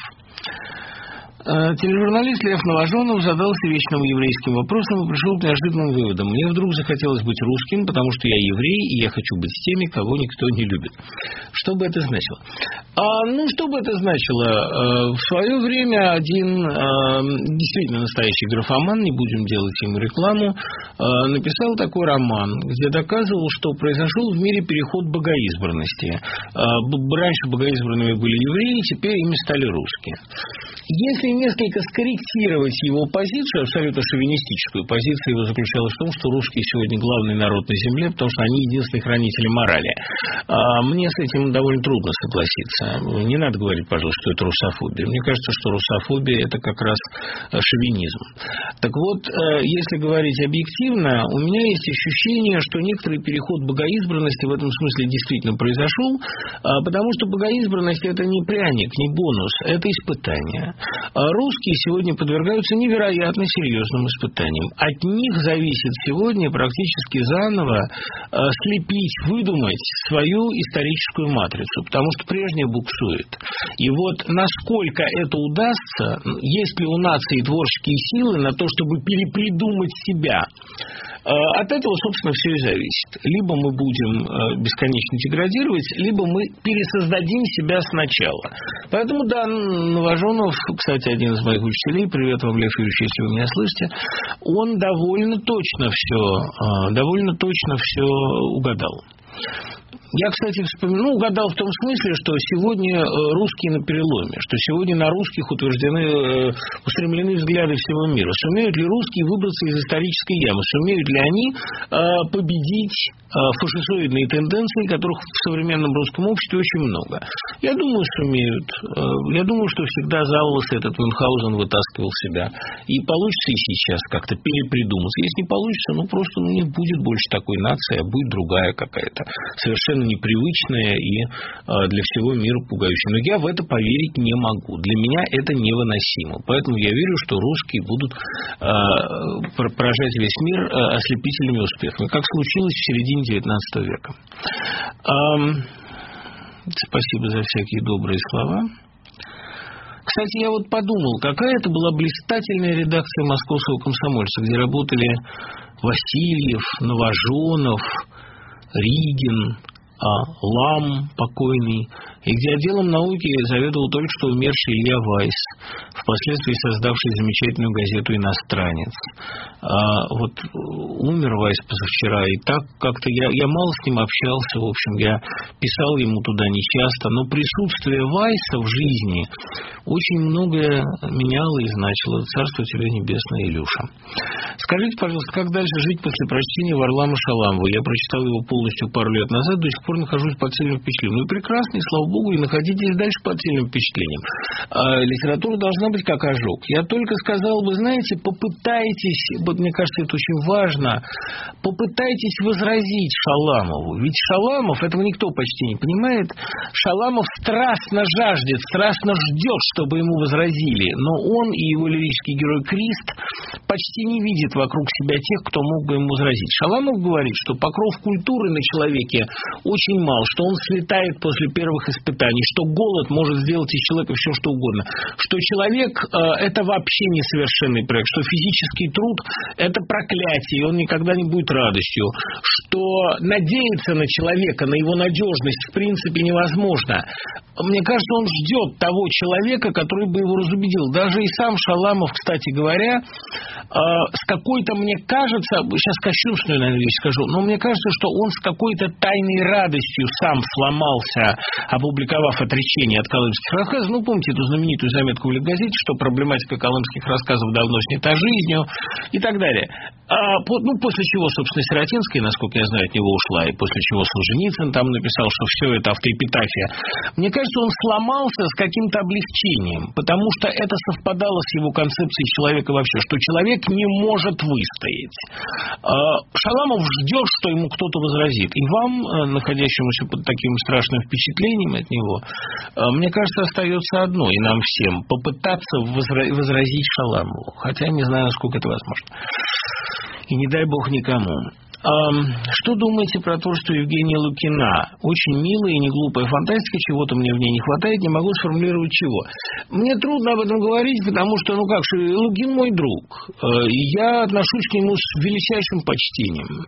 Тележурналист Лев Новожонов задался вечным еврейским вопросом и пришел к неожиданным выводам. Мне вдруг захотелось быть русским, потому что я еврей, и я хочу быть с теми, кого никто не любит. Что бы это значило? А, ну, что бы это значило? В свое время один действительно настоящий графоман, не будем делать ему рекламу, написал такой роман, где доказывал, что произошел в мире переход богоизбранности. Раньше богоизбранными были евреи, теперь ими стали русские. Если несколько скорректировать его позицию, абсолютно шовинистическую позицию его заключалась в том, что русские сегодня главный народ на земле, потому что они единственные хранители морали. Мне с этим довольно трудно согласиться. Не надо говорить, пожалуйста, что это русофобия. Мне кажется, что русофобия – это как раз шовинизм. Так вот, если говорить объективно, у меня есть ощущение, что некоторый переход богоизбранности в этом смысле действительно произошел, потому что богоизбранность – это не пряник, не бонус, это испытание. Русские сегодня подвергаются невероятно серьезным испытаниям. От них зависит сегодня практически заново слепить, выдумать свою историческую матрицу, потому что прежняя буксует. И вот насколько это удастся, есть ли у нации творческие силы на то, чтобы перепридумать себя, от этого, собственно, все и зависит. Либо мы будем бесконечно деградировать, либо мы пересоздадим себя сначала. Поэтому, да, Новожонов, кстати, один из моих учителей, привет вам, Лев Юрьевич, если вы меня слышите, он довольно точно все, довольно точно все угадал. Я, кстати, вспомнил, ну, угадал в том смысле, что сегодня русские на переломе, что сегодня на русских утверждены, устремлены взгляды всего мира. Сумеют ли русские выбраться из исторической ямы? Сумеют ли они победить фашизоидные тенденции, которых в современном русском обществе очень много? Я думаю, сумеют. Я думаю, что всегда за волосы этот Мюнхгаузен вытаскивал себя. И получится и сейчас как-то перепридуматься. Если не получится, ну, просто ну, не будет больше такой нации, а будет другая какая-то. Совершенно непривычная и для всего мира пугающая. Но я в это поверить не могу. Для меня это невыносимо. Поэтому я верю, что русские будут поражать весь мир ослепительными успехами, как случилось в середине девятнадцатого века. Спасибо за всякие добрые слова. Кстати, я вот подумал, какая это была блистательная редакция московского комсомольца, где работали Васильев, Новожонов, Ригин, Лам покойный, и где отделом науки заведовал только что умерший Илья Вайс, впоследствии создавший замечательную газету «Иностранец». А вот умер Вайс позавчера, и так как-то я, я мало с ним общался, в общем, я писал ему туда нечасто, но присутствие Вайса в жизни очень многое меняло и значило. Царство тебе небесное, Илюша. Скажите, пожалуйста, как дальше жить после прочтения Варлама Шаламова? Я прочитал его полностью пару лет назад, до сих пор нахожусь под сильным впечатлением. Ну и прекрасно, и слава богу, и находитесь дальше под сильным впечатлением. А литература должна быть как ожог. Я только сказал, вы знаете, попытайтесь, вот мне кажется, это очень важно, попытайтесь возразить Шаламову. Ведь Шаламов, этого никто почти не понимает, Шаламов страстно жаждет, страстно ждет, чтобы ему возразили. Но он и его лирический герой Крист почти не видит вокруг себя тех, кто мог бы ему возразить. Шаламов говорит, что покров культуры на человеке очень мал, что он слетает после первых испытаний, что голод может сделать из человека все, что угодно, что человек э, – это вообще несовершенный проект, что физический труд – это проклятие, и он никогда не будет радостью, что надеяться на человека, на его надежность в принципе невозможно. Мне кажется, он ждет того человека, который бы его разубедил. Даже и сам Шаламов, кстати говоря, э, с какой-то, мне кажется, сейчас кощунственную, наверное, вещь скажу, но мне кажется, что он с какой-то тайной радостью сам сломался, опубликовав отречение от колымских рассказов. Ну, помните эту знаменитую заметку в Литгазете, что проблематика колымских рассказов давно снята жизнью и так далее. А, ну, после чего, собственно, Сиротинская, насколько я знаю, от него ушла, и после чего Солженицын там написал, что все это автоэпитафия. Мне кажется, он сломался с каким-то облегчением, потому что это совпадало с его концепцией человека вообще, что человек не может выстоять. Шаламов ждет, что ему кто-то возразит. И вам, находящемуся под таким страшным впечатлением от него, мне кажется, остается одно, и нам всем, попытаться возразить Шаламову. Хотя не знаю, насколько это возможно. И не дай бог никому. Что думаете про творчество Евгения Лукина? Очень милая и неглупая фантастика, чего-то мне в ней не хватает, не могу сформулировать чего. Мне трудно об этом говорить, потому что, ну как же, Лукин мой друг, и я отношусь к нему с величайшим почтением.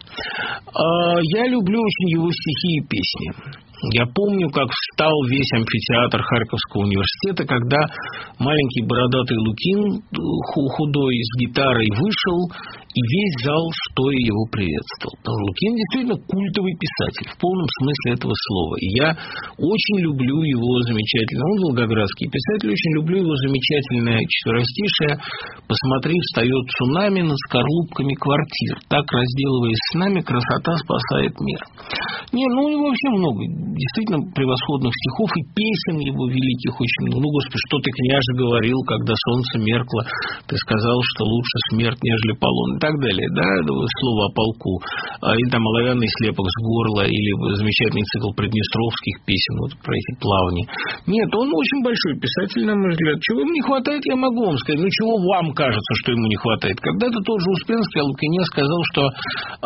Я люблю очень его стихи и песни. Я помню, как встал весь амфитеатр Харьковского университета, когда маленький бородатый Лукин, худой, с гитарой вышел, и весь зал стоя его приветствовал. Лукин действительно культовый писатель, в полном смысле этого слова. И я очень люблю его замечательно. Он волгоградский писатель, очень люблю его замечательное четверостишее. «Посмотри, встает цунами над скорлупками квартир. Так, разделываясь с нами, красота спасает мир». Не, ну у него вообще много действительно превосходных стихов и песен его великих очень много. Ну, Господи, что ты, княже, говорил, когда солнце меркло? Ты сказал, что лучше смерть, нежели полон. И так далее, да, слово о полку. Или там «Оловянный слепок с горла», или замечательный цикл приднестровских песен, вот про эти плавни. Нет, он очень большой писатель, на мой взгляд. Чего ему не хватает, я могу вам сказать. Ну, чего вам кажется, что ему не хватает? Когда-то тот же Успенский о Лукине сказал, что э,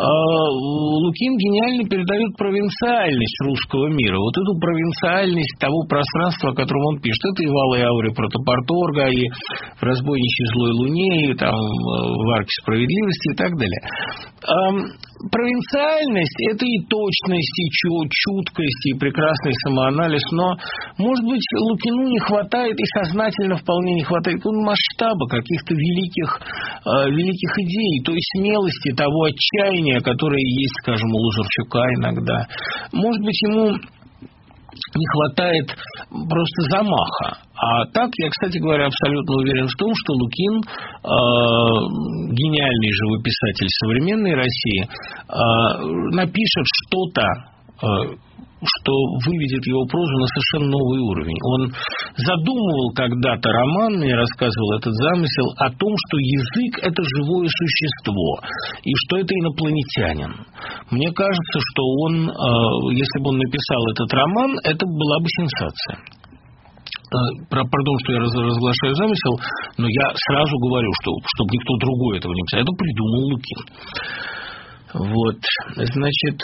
Лукин гениально передает провинциальность русского мира. Вот эту провинциальность того пространства, о котором он пишет. Это и в «Алой ауре» протопорторга, и в «Разбойничьей злой луне», и там в «Арке справедливости» и так далее. Эм, провинциальность – это и точность, и чуткость, и прекрасный самоанализ, но, может быть, Лукину не хватает, и сознательно вполне не хватает масштаба каких-то великих, э, великих идей, той смелости, того отчаяния, которое есть, скажем, у Лузарчука иногда. Может быть, ему не хватает просто замаха. А так, я, кстати говоря, абсолютно уверен в том, что Лукин, э, гениальный живописатель современной России, э, напишет что-то, э, что выведет его прозу на совершенно новый уровень. Он задумывал когда-то роман, и рассказывал этот замысел о том, что язык – это живое существо, и что это инопланетянин. Мне кажется, что он, если бы он написал этот роман, это была бы сенсация. Пардон, что я разглашаю замысел, но я сразу говорю, что чтобы никто другой этого не писал. Это придумал Лукин. Вот, значит...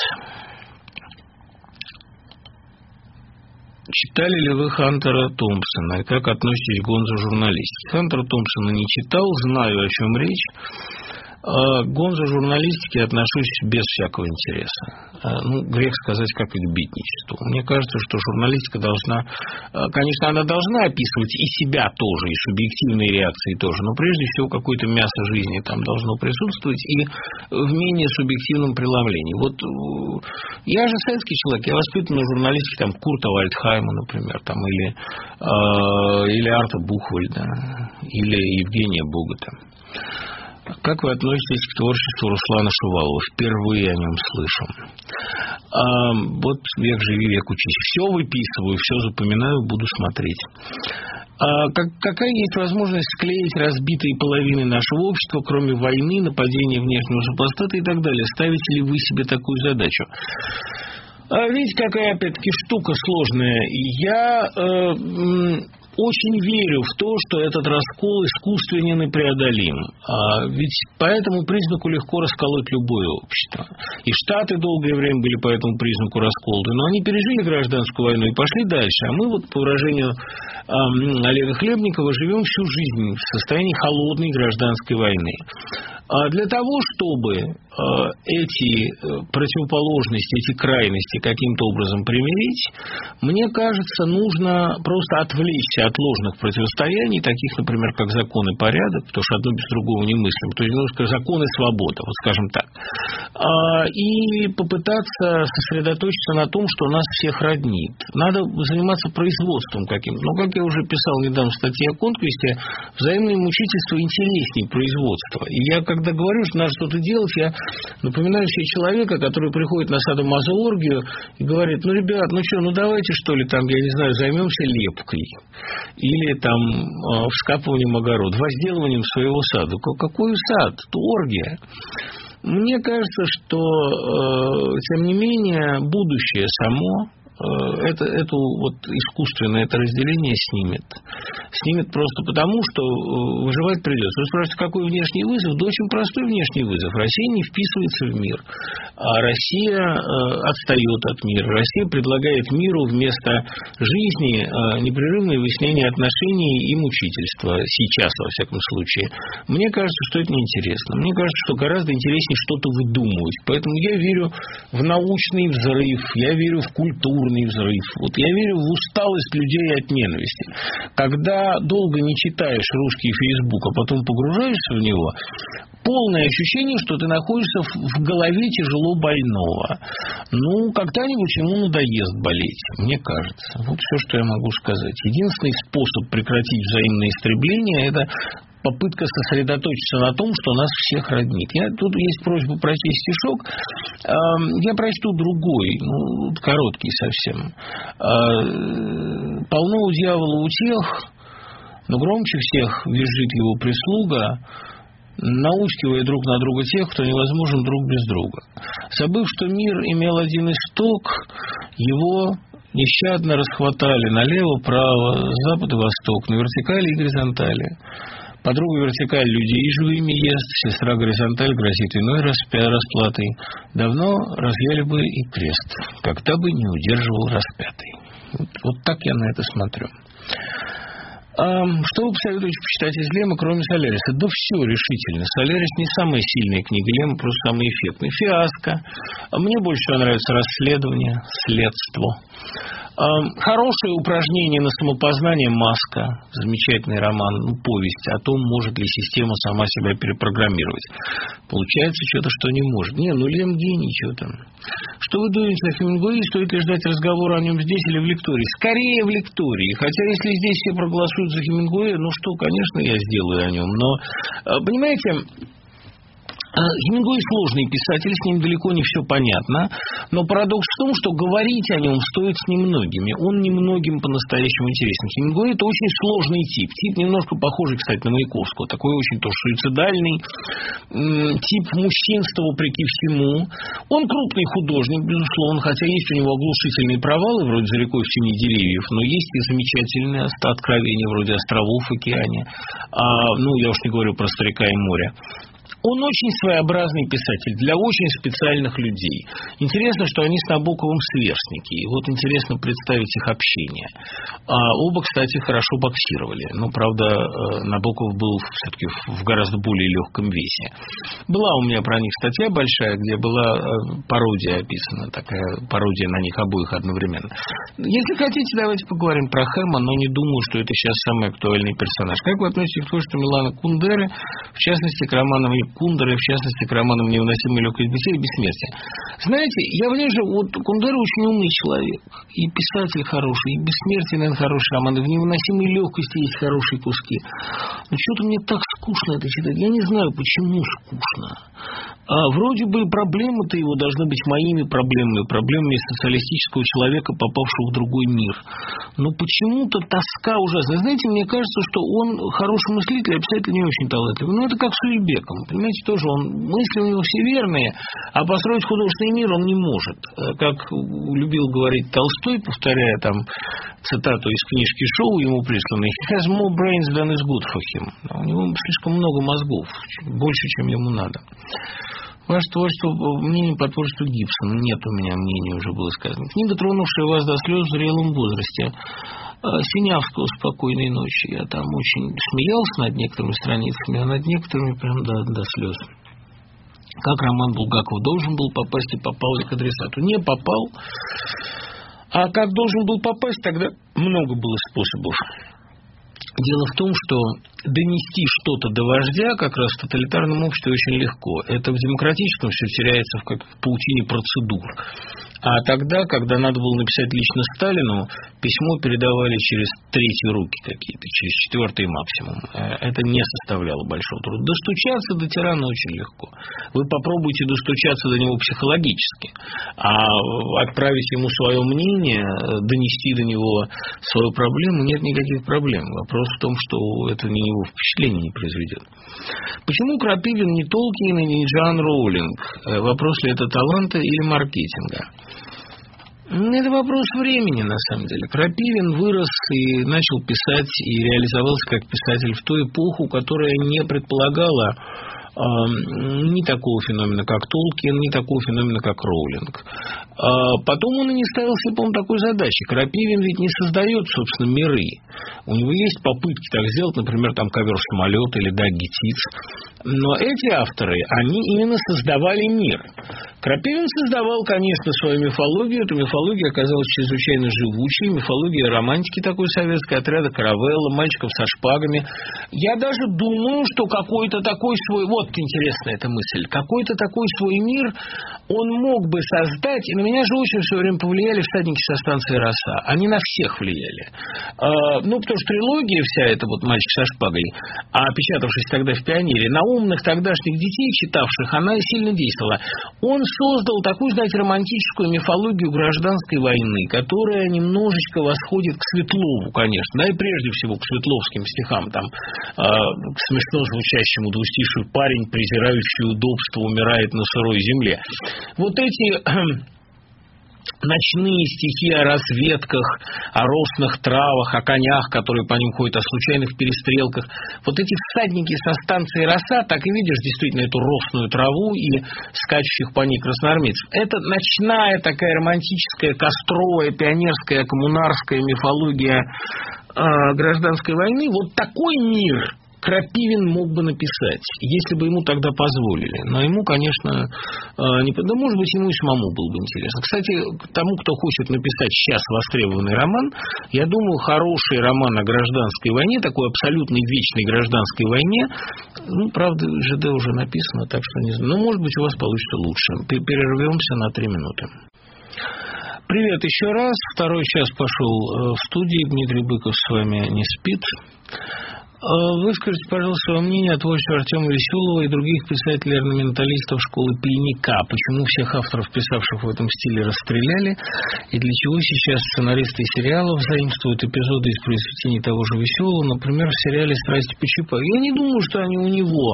Читали ли вы Хантера Томпсона и как относитесь к гонзо-журналистике? Хантера Томпсона не читал, знаю, о чем речь. К гонзо журналистике отношусь без всякого интереса. Ну, грех сказать, как и к битничеству. Мне кажется, что журналистика должна, конечно, она должна описывать и себя тоже, и субъективные реакции тоже, но прежде всего какое-то мясо жизни там должно присутствовать и в менее субъективном преломлении. Вот я же советский человек, я воспитан на журналистике там Курта Вальдхайма, например, там, или, э, или Арта Бухвальда, или Евгения Богота. Как вы относитесь к творчеству Руслана Шувалова? Впервые о нем слышу. А, вот век живи, век учись. Все выписываю, все запоминаю, буду смотреть. А как, какая есть возможность склеить разбитые половины нашего общества, кроме войны, нападения внешнего супостата и так далее? Ставите ли вы себе такую задачу? А видите, какая, опять-таки, штука сложная. Я э, очень верю в то, что этот раскол искусственен и преодолим. А ведь по этому признаку легко расколоть любое общество. И Штаты долгое время были по этому признаку расколоты, но они пережили гражданскую войну и пошли дальше. А мы, вот по выражению э, Олега Хлебникова, живем всю жизнь в состоянии холодной гражданской войны. А для того, чтобы э, эти противоположности, эти крайности каким-то образом примирить, мне кажется, нужно просто отвлечься от ложных противостояний, таких, например, как закон и порядок, потому что одно без другого не мыслим, то есть немножко закон и свобода, вот скажем так, а, и попытаться сосредоточиться на том, что нас всех роднит. Надо заниматься производством каким-то. Но, как я уже писал недавно в статье о конквесте, взаимное мучительство интереснее производства. И я, когда говорю, что надо что-то делать, я напоминаю себе человека, который приходит на садомазооргию и говорит: ну, ребят, ну что, ну давайте, что ли, там, я не знаю, займемся лепкой или там вскапыванием огорода, возделыванием своего сада. Какой сад? Это оргия. Мне кажется, что, тем не менее, будущее само это, это вот искусственное это разделение снимет. Снимет просто потому, что выживать придется. Вы спрашиваете, какой внешний вызов? Да очень простой внешний вызов. Россия не вписывается в мир. А Россия отстает от мира. Россия предлагает миру вместо жизни непрерывное выяснение отношений и мучительства. Сейчас, во всяком случае. Мне кажется, что это неинтересно. Мне кажется, что гораздо интереснее что-то выдумывать. Поэтому я верю в научный взрыв. Я верю в культуру взрыв. Вот я верю в усталость людей от ненависти. Когда долго не читаешь русский Фейсбук, а потом погружаешься в него, полное ощущение, что ты находишься в голове тяжело больного. Ну, когда-нибудь ему надоест болеть, мне кажется. Вот все, что я могу сказать. Единственный способ прекратить взаимное истребление – это попытка сосредоточиться на том, что нас всех роднит. Я, тут есть просьба прочесть стишок. Я прочту другой, ну, короткий совсем. Полно у дьявола утех, но громче всех визжит его прислуга, наускивая друг на друга тех, кто невозможен друг без друга. Забыв, что мир имел один исток, его нещадно расхватали налево, право, запад и восток, на вертикали и горизонтали. Подруга вертикаль людей живыми ест, сестра горизонталь грозит иной распя расплатой. Давно разъяли бы и крест, когда бы не удерживал распятый. Вот, вот так я на это смотрю. А что вы посоветуете почитать из Лема, кроме Соляриса? Да все решительно. Солярис не самая сильная книга, Лема просто самая эффектная. Фиаско. Мне больше всего нравится расследование, следство. Хорошее упражнение на самопознание «Маска». Замечательный роман, ну, повесть о том, может ли система сама себя перепрограммировать. Получается что-то, что не может. Не, ну Лем гений, что там. Что вы думаете о Хемингуэе? Стоит ли ждать разговора о нем здесь или в лектории? Скорее в лектории. Хотя если здесь все проголосуют за Хемингуэя, ну что, конечно, я сделаю о нем. Но, понимаете... Хемингуэй сложный писатель, с ним далеко не все понятно, но парадокс в том, что говорить о нем стоит с немногими. Он немногим по-настоящему интересен. Хемингуэй – это очень сложный тип. Тип немножко похожий, кстати, на Маяковского. Такой очень тоже суицидальный, тип мужчинства вопреки всему. Он крупный художник, безусловно, хотя есть у него оглушительные провалы, вроде «За рекой в тени деревьев», но есть и замечательные откровения, вроде «Островов в океане». А, ну, я уж не говорю про «Старика и море». Он очень своеобразный писатель для очень специальных людей. Интересно, что они с Набоковым сверстники. И вот интересно представить их общение. А оба, кстати, хорошо боксировали. Но, правда, Набоков был все-таки в гораздо более легком весе. Была у меня про них статья большая, где была пародия описана. Такая пародия на них обоих одновременно. Если хотите, давайте поговорим про Хэма, но не думаю, что это сейчас самый актуальный персонаж. Как вы относитесь к творчеству Милана Кундеры, в частности, к романам Кундеры, в частности, к романам «Невыносимая легкость бытия» и «Бессмертие»? Знаете, я понимаю, что вот Кундера очень умный человек, и писатель хороший, и «Бессмертие», наверное, хороший роман, и в «Невыносимой легкости» есть хорошие куски. Но что-то мне так скучно это читать. Я не знаю, почему скучно. А вроде бы проблемы-то его должны быть моими проблемами, проблемами социалистического человека, попавшего в другой мир. Но почему-то тоска ужасная. Знаете, мне кажется, что он хороший мыслитель, а писатель не очень талантливый. Ну, это как с Ульбеком. Понимаете, тоже он, мысли у него все верные, а построить художественный мир он не может. Как любил говорить Толстой, повторяя там цитату из книжки Шоу ему присланной: «He has more brains than is good for him». У него слишком много мозгов, больше, чем ему надо. Ваше творчество, мнение по творчеству Гибсона. Нет у меня мнения, уже было сказано. Книга, тронувшая вас до слез в зрелом возрасте. Синявского «Спокойной ночи». Я там очень смеялся над некоторыми страницами, а над некоторыми прям до, до слез. Как роман Булгакова должен был попасть и попал ли к адресату? Не попал. А как должен был попасть, тогда много было способов. Дело в том, что донести что-то до вождя как раз в тоталитарном обществе очень легко. Это в демократическом все теряется в, как, в паутине процедур. А тогда, когда надо было написать лично Сталину, письмо передавали через третьи руки какие-то, через четвертый максимум. Это не составляло большого труда. Достучаться до тирана очень легко. Вы попробуйте достучаться до него психологически, а отправить ему свое мнение, донести до него свою проблему, нет никаких проблем. Вопрос в том, что это на него впечатление не произведет. Почему Крапивин не Толкин и не Джоан Роулинг? Вопрос ли это таланта или маркетинга? Это вопрос времени, на самом деле. Крапивин вырос и начал писать, и реализовался как писатель в ту эпоху, которая не предполагала э, ни такого феномена, как Толкин, ни такого феномена, как Роулинг. А потом он и не ставил себе, по-моему, такой задачи. Крапивин ведь не создает, собственно, миры. У него есть попытки так сделать, например, там «Ковер-самолет» или «Дагги Тиц». Но эти авторы, они именно создавали мир. Крапивин создавал, конечно, свою мифологию. Эта мифология оказалась чрезвычайно живучей. Мифология романтики такой советской, отряда «Каравелла», мальчиков со шпагами. Я даже думаю, что какой-то такой свой... Вот интересная эта мысль. Какой-то такой свой мир он мог бы создать. И на меня же очень все время повлияли «Всадники со станции Роса». Они на всех влияли. А, ну, потому что трилогия вся эта вот «Мальчик со шпагой», а печатавшись тогда в «Пионере», на умных тогдашних детей, читавших, она сильно действовала. Он создал такую, знаете, романтическую мифологию гражданской войны, которая немножечко восходит к Светлову, конечно, да, и прежде всего к светловским стихам, там, э, к смешно звучащему двустишию «Парень, презирающий удобство, умирает на сырой земле». Вот эти... ночные стихи о разведках, о росных травах, о конях, которые по ним ходят, о случайных перестрелках. Вот эти всадники со станции Роса, так и видишь действительно эту росную траву и скачущих по ней красноармейцев. Это ночная такая романтическая, костровая, пионерская, коммунарская мифология э, гражданской войны. Вот такой мир Крапивин мог бы написать, если бы ему тогда позволили. Но ему, конечно, не... Да, может быть, ему и самому было бы интересно. Кстати, к тому, кто хочет написать сейчас востребованный роман, я думаю, хороший роман о гражданской войне, такой абсолютной вечной гражданской войне, ну, правда, ЖД уже написано, так что не знаю. Но, может быть, у вас получится лучше. Перервемся на три минуты. Привет еще раз. Второй час пошел в студии. Дмитрий Быков с вами не спит. Выскажите, пожалуйста, свое мнение о творчестве Артема Веселого и других писателей-орнаменталистов школы Пейника. Почему всех авторов, писавших в этом стиле, расстреляли? И для чего сейчас сценаристы сериалов заимствуют эпизоды из произведений того же Веселого, например, в сериале «Страсти по Чапаю»? Я не думаю, что они у него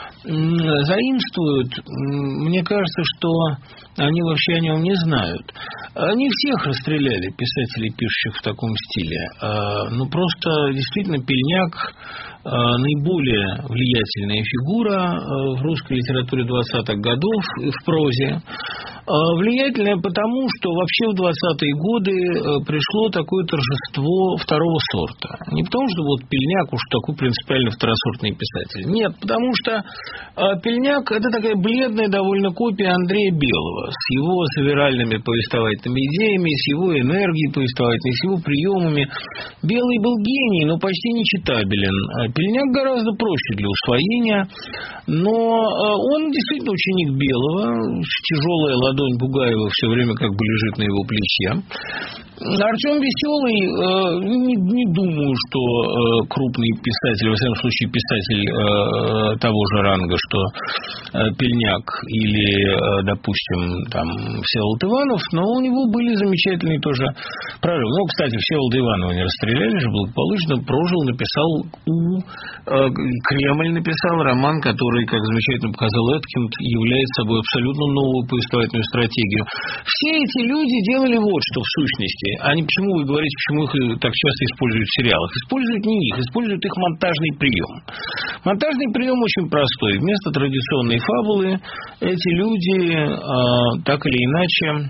заимствуют. Мне кажется, что они вообще о нем не знают. Они всех расстреляли, писателей, пишущих в таком стиле. Ну, просто действительно Пельняк наиболее влиятельная фигура в русской литературе двадцатых годов в прозе. Влиятельная потому, что вообще в двадцатые годы пришло такое торжество второго сорта. Не потому, что вот Пельняк уж такой принципиально второсортный писатель. Нет, потому что Пельняк – это такая бледная довольно копия Андрея Белого с его саверальными повествовательными идеями, с его энергией повествовательной, с его приемами. Белый был гений, но почти нечитабелен. Пельняк гораздо проще для усвоения, но он действительно ученик Белого, тяжелая ладонь Бугаева все время как бы лежит на его плече. Артем Веселый, э, не, не думаю, что э, крупный писатель, во всяком случае писатель э, того же ранга, что э, Пельняк или, э, допустим, там, Всеволод Иванов, но у него были замечательные тоже прорывы. Ну, кстати, Всеволода Иванова не расстреляли же благополучно, прожил, написал у э, Кремль написал роман, который, как замечательно показал Эткинд, является собой абсолютно новую повествовательную стратегию. Все эти люди делали вот что в сущности. Они, почему вы говорите, почему их так часто используют в сериалах? Используют не их, используют их монтажный прием. Монтажный прием очень простой. Вместо традиционной фабулы эти люди э, так или иначе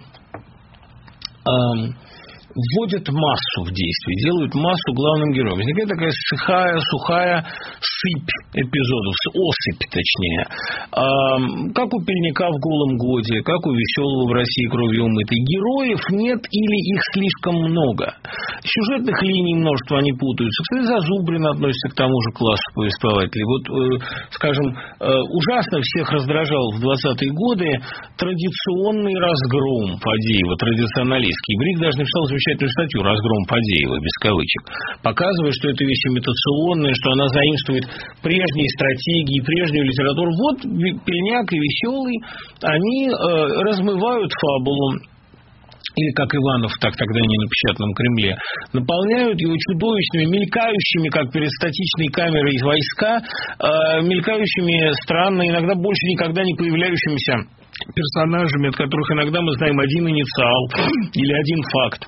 э, вводят массу в действие, делают массу главным героем. Возникает такая сухая, сухая сыпь эпизодов, осыпь точнее. А, как у Пельняка в «Голом годе», как у Веселого в «России кровью умытой». Героев нет или их слишком много. Сюжетных линий множество, они путаются. Кстати, Зазубрин относится к тому же классу повествователей. Вот, э, скажем, э, ужасно всех раздражал в двадцатые годы традиционный разгром Фадеева, традиционалистский. Брик даже написал замечательную статью «Разгром Фадеева», без кавычек, показывая, что это вещь имитационная, что она заимствует прежние стратегии, прежнюю литературу. Вот Пельняк и Веселый, они э, размывают фабулу, или как Иванов, так тогда не на печатном Кремле, наполняют его чудовищными, мелькающими, как перед статичной камерой войска, э, мелькающими, странно, иногда больше никогда не появляющимися персонажами, от которых иногда мы знаем один инициал или один факт.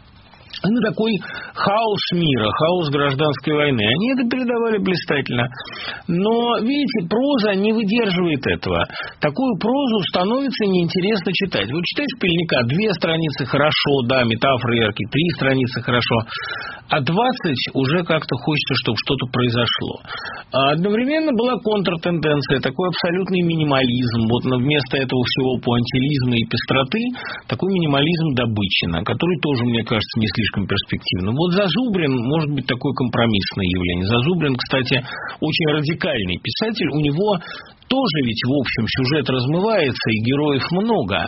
Ну, такой хаос мира, хаос гражданской войны. Они это передавали блистательно. Но, видите, проза не выдерживает этого. Такую прозу становится неинтересно читать. Вот читаешь Пельняка, две страницы хорошо, да, метафоры яркие, три страницы хорошо, а двадцать уже как-то хочется, чтобы что-то произошло. А одновременно была контртенденция, такой абсолютный минимализм. Вот вместо этого всего пуантилизма и пестроты, такой минимализм Добычина, который тоже, мне кажется, не слишком перспективным. Вот Зазубрин может быть такое компромиссное явление. Зазубрин, кстати, очень радикальный писатель. У него тоже ведь, в общем, сюжет размывается и героев много,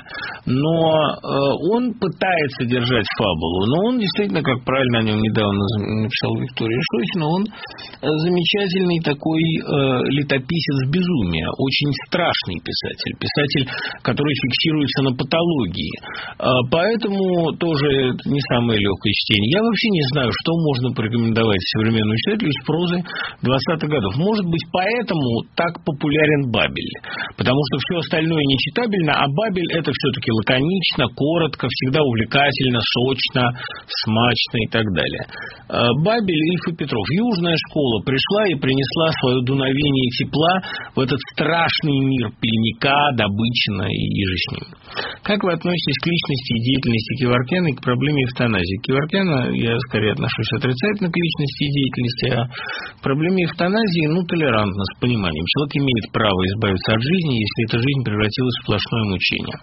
но э, он пытается держать фабулу. Но он действительно, как правильно о нем недавно написал Виктория Шойхина, он замечательный такой э, летописец безумия, очень страшный писатель, писатель, который фиксируется на патологии. Э, поэтому тоже не самое легкое чтение. Я вообще не знаю, что можно порекомендовать современному читателю из прозы двадцатых годов. Может быть, поэтому так популярен Бабель. Потому что все остальное нечитабельно, а Бабель это все-таки лаконично, коротко, всегда увлекательно, сочно, смачно и так далее. Бабель, Ильф и Петров. Южная школа пришла и принесла свое дуновение тепла в этот страшный мир Пельняка, Добычина и иже с ним. Как вы относитесь к личности и деятельности Кеворкяна и к проблеме эвтаназии? Кеворкяна я скорее отношусь отрицательно к личности и деятельности, а к проблеме эвтаназии, ну, толерантно, с пониманием. Человек имеет право избавиться от жизни, если эта жизнь превратилась в сплошное мучение.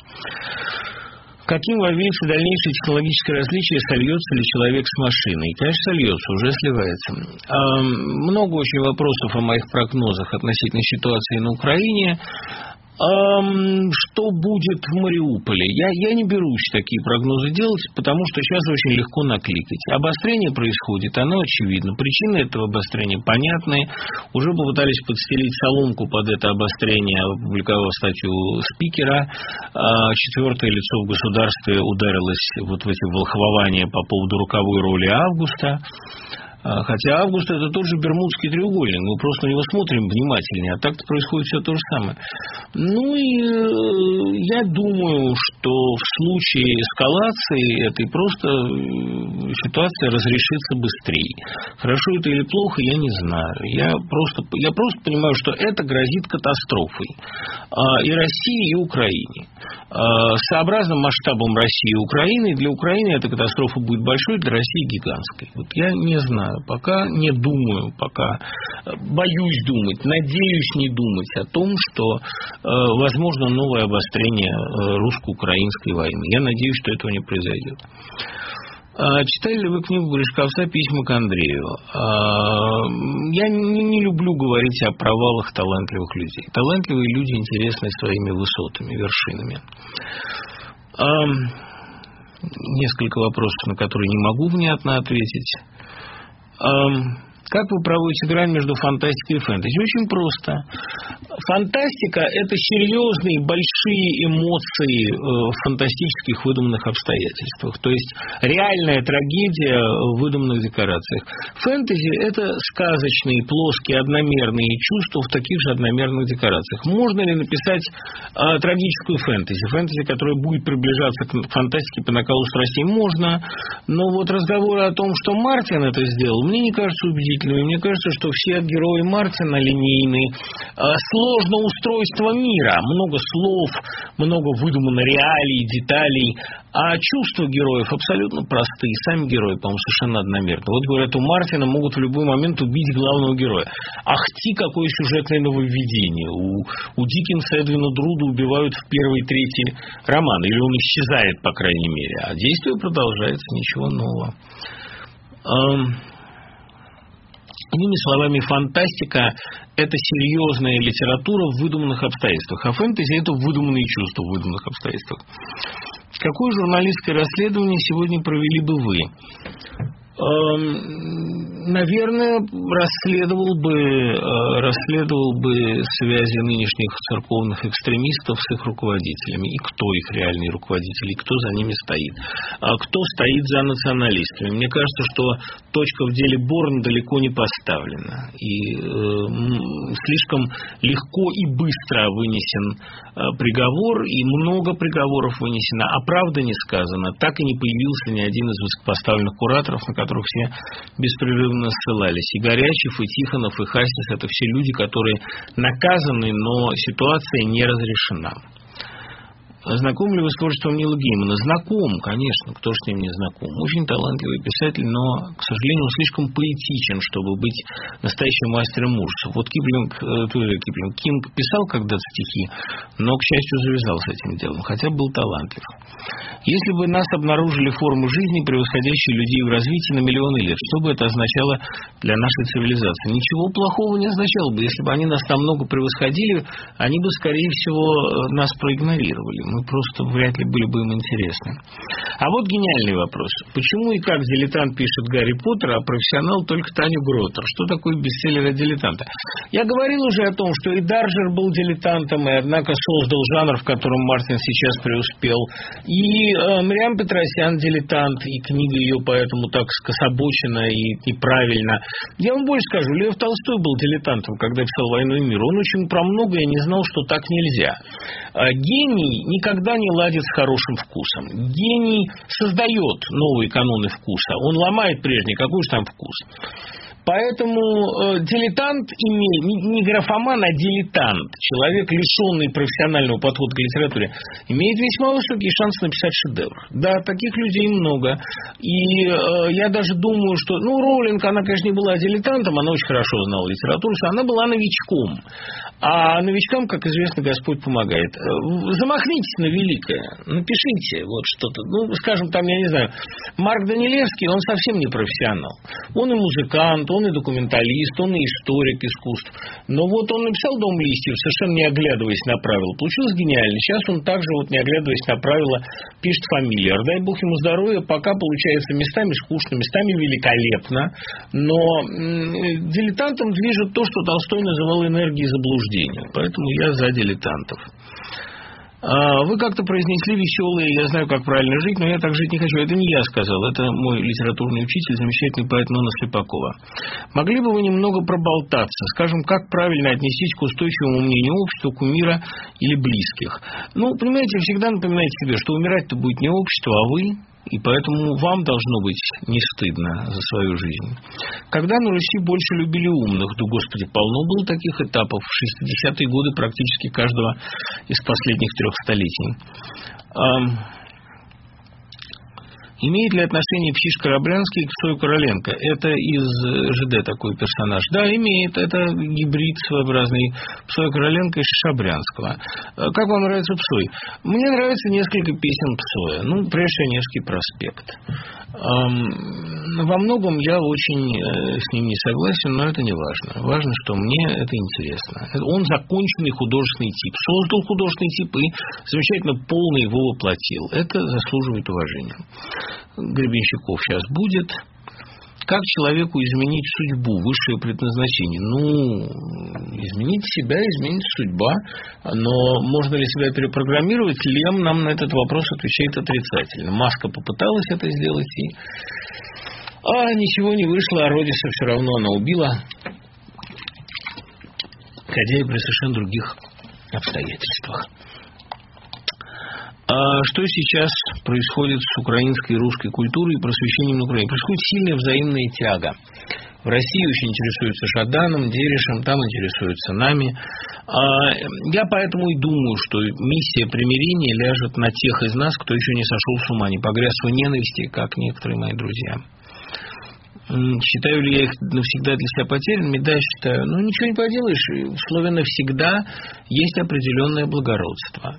Каким является дальнейшее технологическое различие, сольется ли человек с машиной? Конечно, сольется, уже сливается. А, много очень вопросов о моих прогнозах относительно ситуации на Украине. Что будет в Мариуполе? Я, я не берусь такие прогнозы делать, потому что сейчас очень легко накликать. Обострение происходит, оно очевидно. Причины этого обострения понятны. Уже попытались подстелить соломку под это обострение, опубликовав статью спикера. Четвертое лицо в государстве ударилось вот в эти волхвования по поводу руковой роли Августа. Хотя август – это тот же Бермудский треугольник. Мы просто на него смотрим внимательнее, а так-то происходит все то же самое. Ну и я думаю, что в случае эскалации этой просто ситуация разрешится быстрее. Хорошо это или плохо, я не знаю. Я просто, я просто понимаю, что это грозит катастрофой и России, и Украине. Сообразно масштабом России и Украины, для Украины эта катастрофа будет большой, для России гигантской. Вот я не знаю, пока не думаю, пока боюсь думать, надеюсь не думать о том, что возможно новое обострение русско-украинской войны. Я надеюсь, что этого не произойдет. Читали ли вы книгу Гришковца «Письма к Андрею»? Я не, не люблю говорить о провалах талантливых людей. Талантливые люди интересны своими высотами, вершинами. Несколько вопросов, на которые не могу внятно ответить. Как вы проводите грань между фантастикой и фэнтези? Очень просто. Фантастика – это серьезные, большие эмоции в фантастических выдуманных обстоятельствах. То есть реальная трагедия в выдуманных декорациях. Фэнтези – это сказочные, плоские, одномерные чувства в таких же одномерных декорациях. Можно ли написать а, трагическую фэнтези? Фэнтези, которая будет приближаться к фантастике по накалу страстей, можно. Но вот разговоры о том, что Мартин это сделал, мне не кажется убедительным. Мне кажется, что все герои Мартина линейные. Сложно устройство мира. Много слов, много выдумано реалий, деталей. А чувства героев абсолютно простые. Сами герои, по-моему, совершенно одномерны. Вот, говорят, у Мартина могут в любой момент убить главного героя. Ахти, какое сюжетное нововведение. У, у Диккенса Эдвина Друда убивают в первой трети романа. Или он исчезает, по крайней мере. А действие продолжается. Ничего нового. Иными словами, фантастика – это серьезная литература в выдуманных обстоятельствах, а фэнтези – это выдуманные чувства в выдуманных обстоятельствах. Какое журналистское расследование сегодня провели бы вы? Наверное, расследовал бы, расследовал бы связи нынешних церковных экстремистов с их руководителями. И кто их реальные руководители, и кто за ними стоит. Кто стоит за националистами. Мне кажется, что точка в деле Борн далеко не поставлена. И э, слишком легко и быстро вынесен приговор, и много приговоров вынесено, а правда не сказано. Так и не появился ни один из высокопоставленных кураторов, на которых все беспрерывно ссылались. И Горячев, и Тихонов, и Хастис – это все люди, которые наказаны, но ситуация не разрешена. Знаком ли вы с творчеством Нила Геймана? Знаком, конечно, кто же с ним не знаком. Очень талантливый писатель, но, к сожалению, он слишком поэтичен, чтобы быть настоящим мастером ужасов. Вот Киплинг, э, Киплинг, Кинг писал когда-то стихи, но, к счастью, завязал с этим делом, хотя был талантлив. Если бы нас обнаружили формы жизни, превосходящие людей в развитии на миллионы лет, что бы это означало для нашей цивилизации? Ничего плохого не означало бы. Если бы они нас намного превосходили, они бы, скорее всего, нас проигнорировали. Мы просто вряд ли были бы им интересны. А вот гениальный вопрос. Почему и как дилетант пишет Гарри Поттера, а профессионал только Таню Гротер? Что такое бестселлер от дилетанта? Я говорил уже о том, что и Дарджер был дилетантом, и, однако, создал жанр, в котором Мартин сейчас преуспел. И э, Мариам Петросян дилетант, и книга ее поэтому так скособочена и неправильно. Я вам больше скажу, Лев Толстой был дилетантом, когда писал «Войну и мир». Он очень про многое не знал, что так нельзя. А гений не никогда не ладит с хорошим вкусом. Гений создает новые каноны вкуса. Он ломает прежний. Какой же там вкус? Поэтому э, дилетант имеет, не, не графоман, а дилетант, человек, лишенный профессионального подхода к литературе, имеет весьма высокий шанс написать шедевр. Да, таких людей много. И э, я даже думаю, что, ну, Роулинг, она, конечно, не была дилетантом, она очень хорошо знала литературу, она была новичком. А новичкам, как известно, Господь помогает. Замахнитесь на великое, напишите вот что-то. Ну, скажем, там, я не знаю, Марк Данилевский, он совсем не профессионал. Он и музыкант, он и документалист, он и историк искусств. Но вот он написал «Дом листьев», совершенно не оглядываясь на правила. Получилось гениально. Сейчас он также, вот не оглядываясь на правила, пишет «Фамильяр». Дай Бог ему здоровья, пока получается местами скучно, местами великолепно. Но м- дилетантом движет то, что Толстой называл энергией заблуждения. Поэтому я за дилетантов. Вы как-то произнесли веселые, я знаю, как правильно жить, но я так жить не хочу. Это не я сказал, это мой литературный учитель, замечательный поэт Нонна Слепакова. Могли бы вы немного проболтаться, скажем, как правильно отнестись к устойчивому мнению общества, кумира или близких? Ну, понимаете, всегда напоминайте себе, что умирать-то будет не общество, а вы. И поэтому вам должно быть не стыдно за свою жизнь. Когда на Руси больше любили умных, да, Господи, полно было таких этапов. В шестидесятые годы практически каждого из последних трех столетий. Имеет ли отношение Псиш Кораблянский к Псою Короленко? Это из ЖД такой персонаж. Да, имеет. Это гибрид своеобразный Псоя Короленко и Шабрянского. Как вам нравится Псой? Мне нравится несколько песен Псоя. Ну, прежде Невский проспект. Во многом я очень с ним не согласен, но это не важно. Важно, что мне это интересно. Он законченный художественный тип. Создал художественный тип и замечательно полно его воплотил. Это заслуживает уважения. Гребенщиков сейчас будет. Как человеку изменить судьбу, высшее предназначение? Ну, изменить себя, изменить судьба. Но можно ли себя перепрограммировать? Лем нам на этот вопрос отвечает отрицательно. Маска попыталась это сделать, и... а ничего не вышло, а Родиса все равно она убила. Хотя и при совершенно других обстоятельствах. А что сейчас происходит с украинской и русской культурой и просвещением на Украине? Происходит сильная взаимная тяга. В России очень интересуются Жаданом, Дерешем, там интересуются нами. Я поэтому и думаю, что миссия примирения ляжет на тех из нас, кто еще не сошел с ума, не погряз в ненависти, как некоторые мои друзья. Считаю ли я их навсегда для себя потерянными? Да, считаю. Но ничего не поделаешь. В слове «навсегда» есть определенное благородство.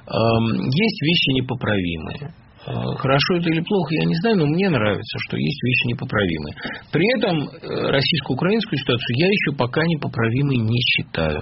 Есть вещи непоправимые. Хорошо это или плохо, я не знаю, но мне нравится, что есть вещи непоправимые. При этом российско-украинскую ситуацию я еще пока непоправимой не считаю.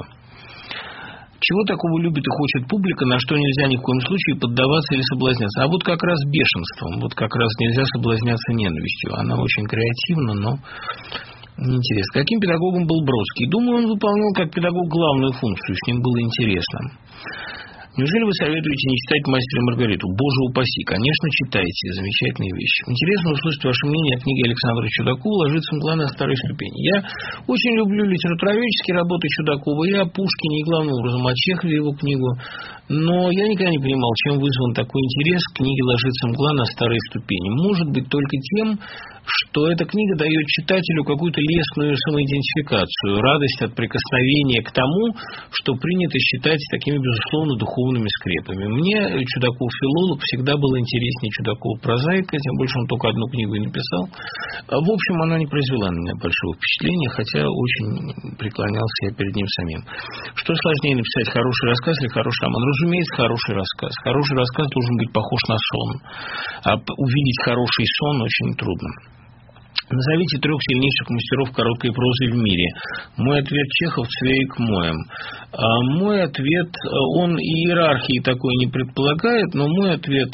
Чего такого любит и хочет публика, на что нельзя ни в коем случае поддаваться или соблазняться? А вот как раз бешенством, вот как раз нельзя соблазняться ненавистью. Она очень креативна, но неинтересно. Каким педагогом был Бродский? Думаю, он выполнял как педагог главную функцию, с ним было интересно. Неужели вы советуете не читать «Мастера и Маргариту»? Боже упаси, конечно, читайте, замечательные вещи. Интересно услышать ваше мнение о книге Александра Чудакова «Ложится мгла на старой ступени». Я очень люблю литературоведческие работы Чудакова, и о Пушкине, и главным образом о Чехове его книгу, но я никогда не понимал, чем вызван такой интерес к книге «Ложится мгла на старой ступени». Может быть, только тем, что эта книга дает читателю какую-то лестную самоидентификацию, радость от прикосновения к тому, что принято считать такими, безусловно, духовными скрепами. Мне Чудаков филолог всегда был интереснее Чудакова прозаика, тем больше он только одну книгу и написал. В общем, она не произвела на меня большого впечатления, хотя очень преклонялся я перед ним самим. Что сложнее, написать хороший рассказ или хороший роман? Разумеется, хороший рассказ. Хороший рассказ должен быть похож на сон. А увидеть хороший сон очень трудно. Назовите трех сильнейших мастеров короткой прозы в мире. Мой ответ — Чехов, Цвейг, Моэм. А мой ответ, он иерархии такой не предполагает, но мой ответ,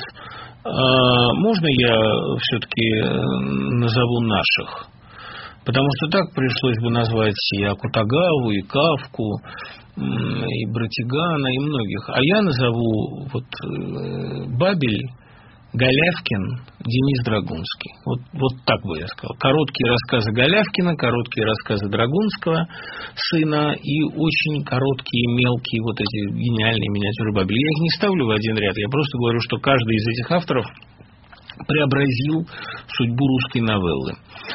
а, можно я все-таки назову наших? Потому что так пришлось бы назвать и Акутагаву, и Кафку, и Братигана, и многих. А я назову вот Бабель, Голявкин, Денис Драгунский. Вот, вот так бы я сказал. Короткие рассказы Голявкина, короткие рассказы Драгунского, сына, и очень короткие, мелкие вот эти гениальные миниатюры Бабеля. Я их не ставлю в один ряд. Я просто говорю, что каждый из этих авторов преобразил судьбу русской новеллы.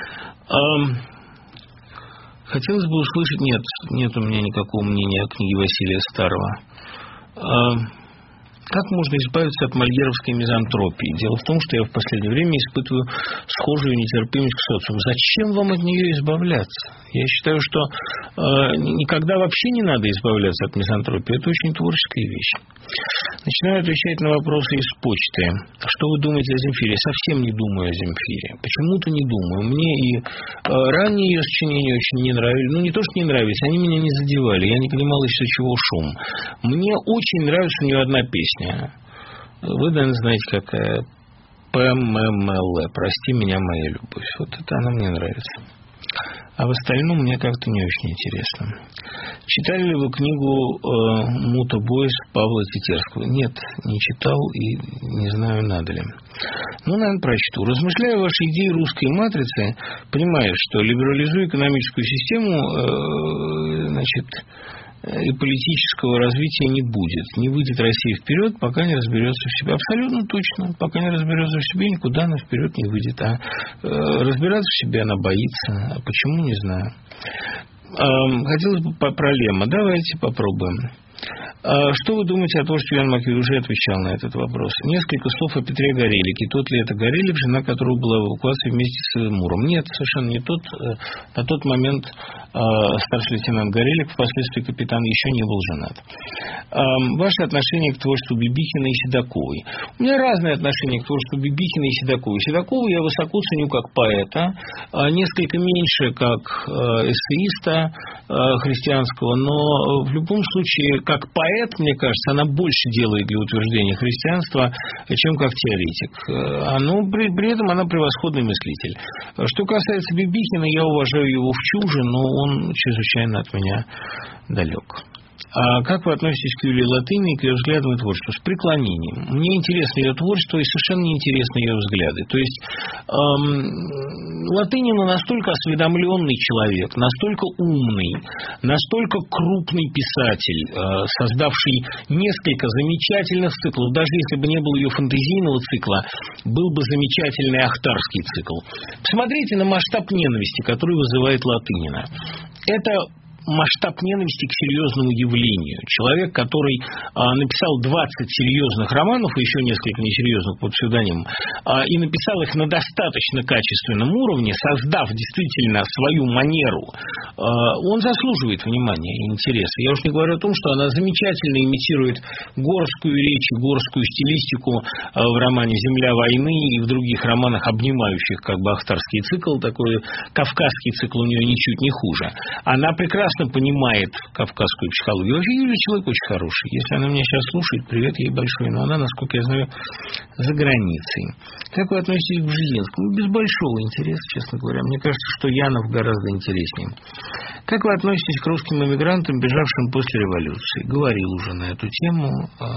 Хотелось бы услышать... Нет, нет у меня никакого мнения о книге Василия Старого. Как можно избавиться от мольеровской мизантропии? Дело в том, что я в последнее время испытываю схожую нетерпимость к социуму. Зачем вам от нее избавляться? Я считаю, что э, никогда вообще не надо избавляться от мизантропии. Это очень творческая вещь. Начинаю отвечать на вопросы из почты. Что вы думаете о Земфире? Совсем не думаю о Земфире. Почему-то не думаю. Мне и э, ранние ее сочинения очень не нравились. Ну, не то, что не нравились, они меня не задевали. Я не понимал, из-за чего шум. Мне очень нравится у нее одна песня. Вы, наверное, знаете, какая. ПММЛ. Прости меня, моя любовь. Вот это она мне нравится. А в остальном мне как-то не очень интересно. Читали ли вы книгу э, «Мута Бойс» Павла Тетерского? Нет, не читал и не знаю, надо ли. Ну, наверное, прочту. Размышляя о вашей идее русской матрицы, понимая, что либерализуя экономическую систему, э, значит, и политического развития не будет. Не выйдет Россия вперед, пока не разберется в себе. Абсолютно точно. Пока не разберется в себе, никуда она вперед не выйдет. А э, разбираться в себе она боится. А почему, не знаю. Э, хотелось бы про Лема. Давайте попробуем. Что вы думаете о том, что Ян Маквей уже отвечал на этот вопрос? Несколько слов о Петре Горелике. Тот ли это Горелик, жена которого была в эвакуации вместе с Муром? Нет, совершенно не тот. На тот момент старший лейтенант Горелик, впоследствии капитан, еще не был женат. Ваше отношение к творчеству Бибихина и Седоковой? У меня разные отношения к творчеству Бибихина и Седоковой. Седокову я высоко ценю как поэта, несколько меньше как эссеиста христианского, но в любом случае, как поэт, мне кажется, она больше делает для утверждения христианства, чем как теоретик. Но при, при этом она превосходный мыслитель. Что касается Бибихина, я уважаю его в чуже, но он чрезвычайно от меня далек. А как вы относитесь к Юлии Латыниной, к ее взглядам и творчеству? С преклонением. Мне интересно ее творчество и совершенно неинтересны ее взгляды. То есть эм, Латынина настолько осведомленный человек, настолько умный, настолько крупный писатель, э, создавший несколько замечательных циклов. Даже если бы не было ее фэнтезийного цикла, был бы замечательный ахтарский цикл. Посмотрите на масштаб ненависти, который вызывает Латынина. Это масштаб ненависти к серьезному явлению. Человек, который а, написал двадцать серьезных романов и еще несколько несерьезных под псевдонимом, а, и написал их на достаточно качественном уровне, создав действительно свою манеру, а, он заслуживает внимания и интереса. Я уж не говорю о том, что она замечательно имитирует горскую речь, горскую стилистику а, в романе «Земля войны» и в других романах, обнимающих как бы ахтарский цикл, такой кавказский цикл у нее ничуть не хуже. Она прекрасно понимает кавказскую психологию. Вообще Юлия человек очень хороший. Если она меня сейчас слушает, привет ей большой. Но она, насколько я знаю, за границей. Как вы относитесь к Бжезинскому? Без большого интереса, честно говоря. Мне кажется, что Янов гораздо интереснее. Как вы относитесь к русским эмигрантам, бежавшим после революции? Говорил уже на эту тему,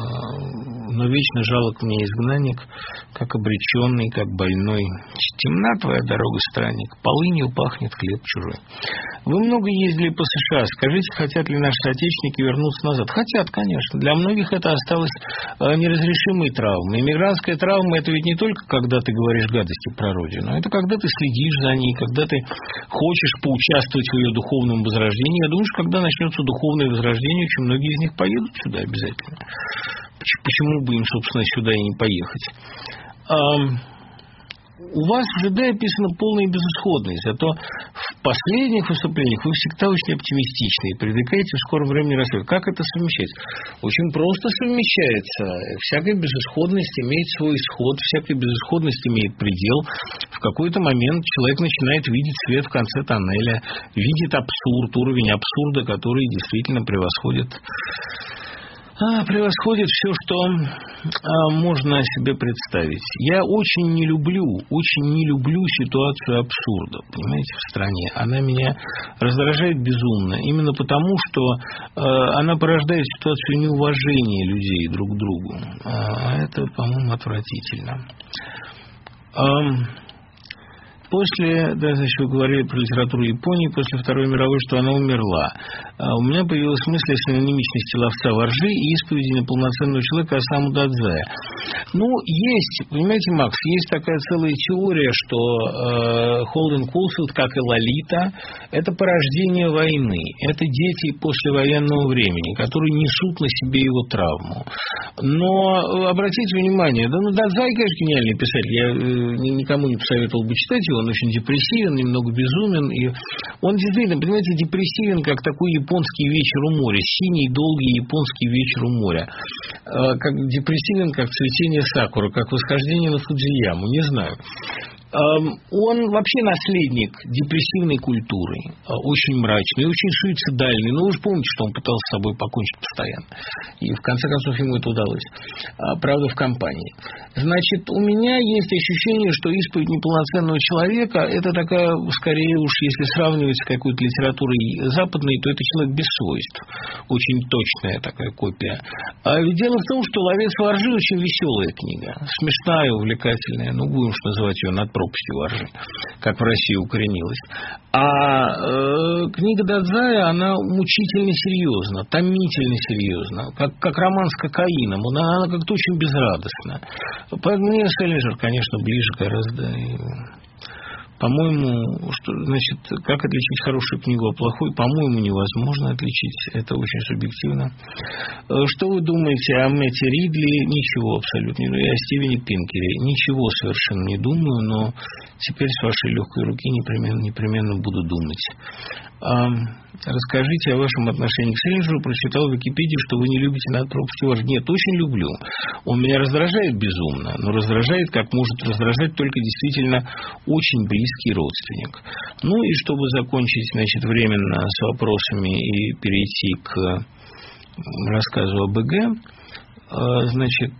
но вечно жалок мне изгнанник, как обреченный, как больной. Темна твоя дорога, странник, полынью пахнет хлеб чужой. Вы много ездили по США. Скажите, хотят ли наши соотечественники вернуться назад? Хотят, конечно. Для многих это осталось неразрешимой травмой. Иммигрантская травма – это ведь не только когда ты говоришь гадости про родину. Это когда ты следишь за ней, когда ты хочешь поучаствовать в ее духовном возрождении. Я думаю, что когда начнется духовное возрождение, очень многие из них поедут сюда обязательно. Почему бы им, собственно, сюда и не поехать? У вас в ЖД описана полная безысходность, зато в последних выступлениях вы всегда очень оптимистичны и предрекаете в скором времени рассвет. Как это совмещать? Очень просто совмещается. Всякая безысходность имеет свой исход, всякая безысходность имеет предел. В какой-то момент человек начинает видеть свет в конце тоннеля, видит абсурд, уровень абсурда, который действительно превосходит... А, превосходит все, что а, можно себе представить. Я очень не люблю, очень не люблю ситуацию абсурда, понимаете, в стране. Она меня раздражает безумно. Именно потому, что а, она порождает ситуацию неуважения людей друг к другу. А это, по-моему, отвратительно. А, После, да, значит, вы говорили про литературу Японии после Второй мировой, что она умерла. А у меня появилась мысль о синонимичности ловца воржи и исповеди неполноценного человека Осаму Дадзая. Ну, есть, понимаете, Макс, есть такая целая теория, что э, Холден Кулфилд, как и Лолита, это порождение войны. Это дети послевоенного времени, которые несут на себе его травму. Но обратите внимание, да, ну, Дадзай, конечно, гениальный писатель. Я э, никому не посоветовал бы читать его. Он очень депрессивен, немного безумен. И он действительно, понимаете, депрессивен, как такой японский вечер у моря. Синий, долгий японский вечер у моря. Как депрессивен, как цветение сакуры, как восхождение на Фудзияму. Не знаю. Он вообще наследник депрессивной культуры, очень мрачный, очень суицидальный. Ну, вы же помните, что он пытался с собой покончить постоянно. И, в конце концов, ему это удалось. Правда, в компании. Значит, у меня есть ощущение, что исповедь неполноценного человека – это такая, скорее уж, если сравнивать с какой-то литературой западной, то это человек без свойств. Очень точная такая копия. А ведь дело в том, что «Ловец воржи» очень веселая книга. Смешная, увлекательная. Ну, будем что называть ее «Над пропастью воржи», как в России укоренилась. А э, книга Дадзая, она мучительно серьезна, томительно серьезна, как, как роман с кокаином. Она, она как-то очень безрадостна. Поэтому мне Селлинджер, конечно, ближе гораздо. По-моему, что, значит, как отличить хорошую книгу от плохой, по-моему, невозможно отличить. Это очень субъективно. Что вы думаете о Мэтте Ридли? Ничего абсолютно. И о Стивене Пинкере? Ничего совершенно не думаю, но теперь с вашей легкой руки непременно, непременно буду думать. А, расскажите о вашем отношении к Селлинджеру. Прочитал в Википедии, что вы не любите «Над пропастью воржи». Нет, очень люблю. Он меня раздражает безумно, но раздражает, как может раздражать только действительно очень близкий родственник. Ну и чтобы закончить, значит, временно с вопросами и перейти к рассказу о БГ, значит,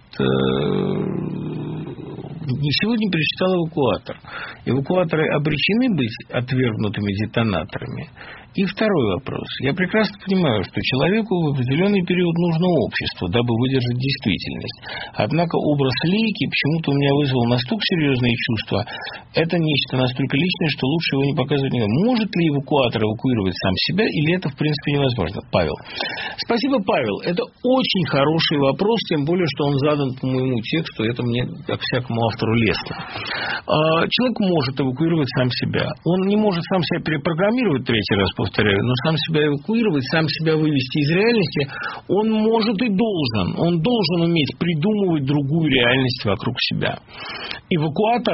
сегодня перечитал «Эвакуатор». Эвакуаторы обречены быть отвергнутыми детонаторами. И второй вопрос. Я прекрасно понимаю, что человеку в определенный период нужно общество, дабы выдержать действительность. Однако образ Лейки почему-то у меня вызвал настолько серьезные чувства. Это нечто настолько личное, что лучше его не показывать не надо. Может ли эвакуатор эвакуировать сам себя, или это в принципе невозможно? Павел. Спасибо, Павел. Это очень хороший вопрос, тем более, что он задан по моему тексту. Это мне, как всякому автору, лестно. Человек может эвакуировать сам себя. Он не может сам себя перепрограммировать, третий раз повторяю, но сам себя эвакуировать, сам себя вывести из реальности он может и должен. Он должен уметь придумывать другую реальность вокруг себя. Эвакуатор,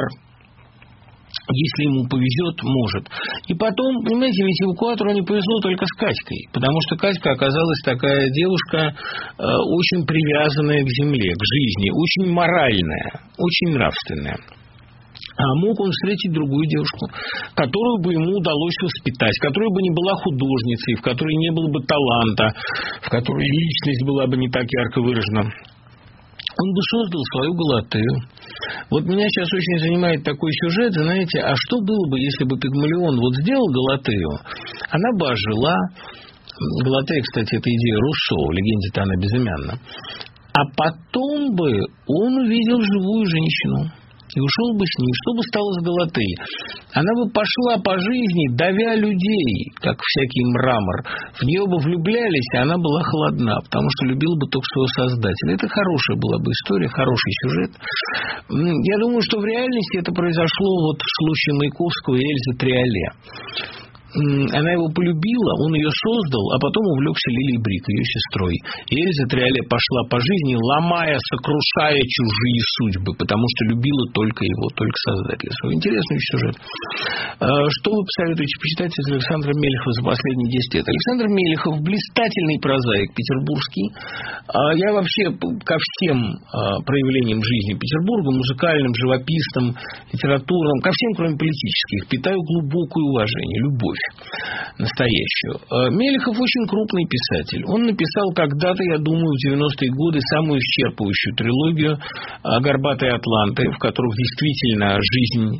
если ему повезет, может. И потом, понимаете, ведь эвакуатору не повезло только с Катькой, потому что Катька оказалась такая девушка э, очень привязанная к земле, к жизни, очень моральная, очень нравственная. А мог он встретить другую девушку, которую бы ему удалось воспитать, которая бы не была художницей, в которой не было бы таланта, в которой личность была бы не так ярко выражена. Он бы создал свою Галатею. Вот меня сейчас очень занимает такой сюжет, знаете, а что было бы, если бы Пигмалион вот сделал Галатею, она бы ожила. Галатея, кстати, это идея Руссо, в легенде-то она безымянна. А потом бы он увидел живую женщину и ушел бы с ней. Что бы стало с Галатеей? Она бы пошла по жизни, давя людей, как всякий мрамор. В нее бы влюблялись, а она была холодна, потому что любила бы только своего создателя. Это хорошая была бы история, хороший сюжет. Я думаю, что в реальности это произошло вот в случае Маяковского и Эльзы Триоле. Она его полюбила, он ее создал, а потом увлекся Лилией Брик, ее сестрой. И Эльза Триоле пошла по жизни, ломая, сокрушая чужие судьбы, потому что любила только его, только создателя своего. Интересный сюжет. Что вы посоветуете почитать из Александра Мелехова за последние десять лет? Александр Мелехов – блистательный прозаик петербургский. Я вообще ко всем проявлениям жизни Петербурга, музыкальным, живописным, литературным, ко всем, кроме политических, питаю глубокое уважение, любовь настоящую. Мелехов очень крупный писатель. Он написал когда-то, я думаю, в девяностые годы самую исчерпывающую трилогию «Горбатые атланты», в которых действительно жизнь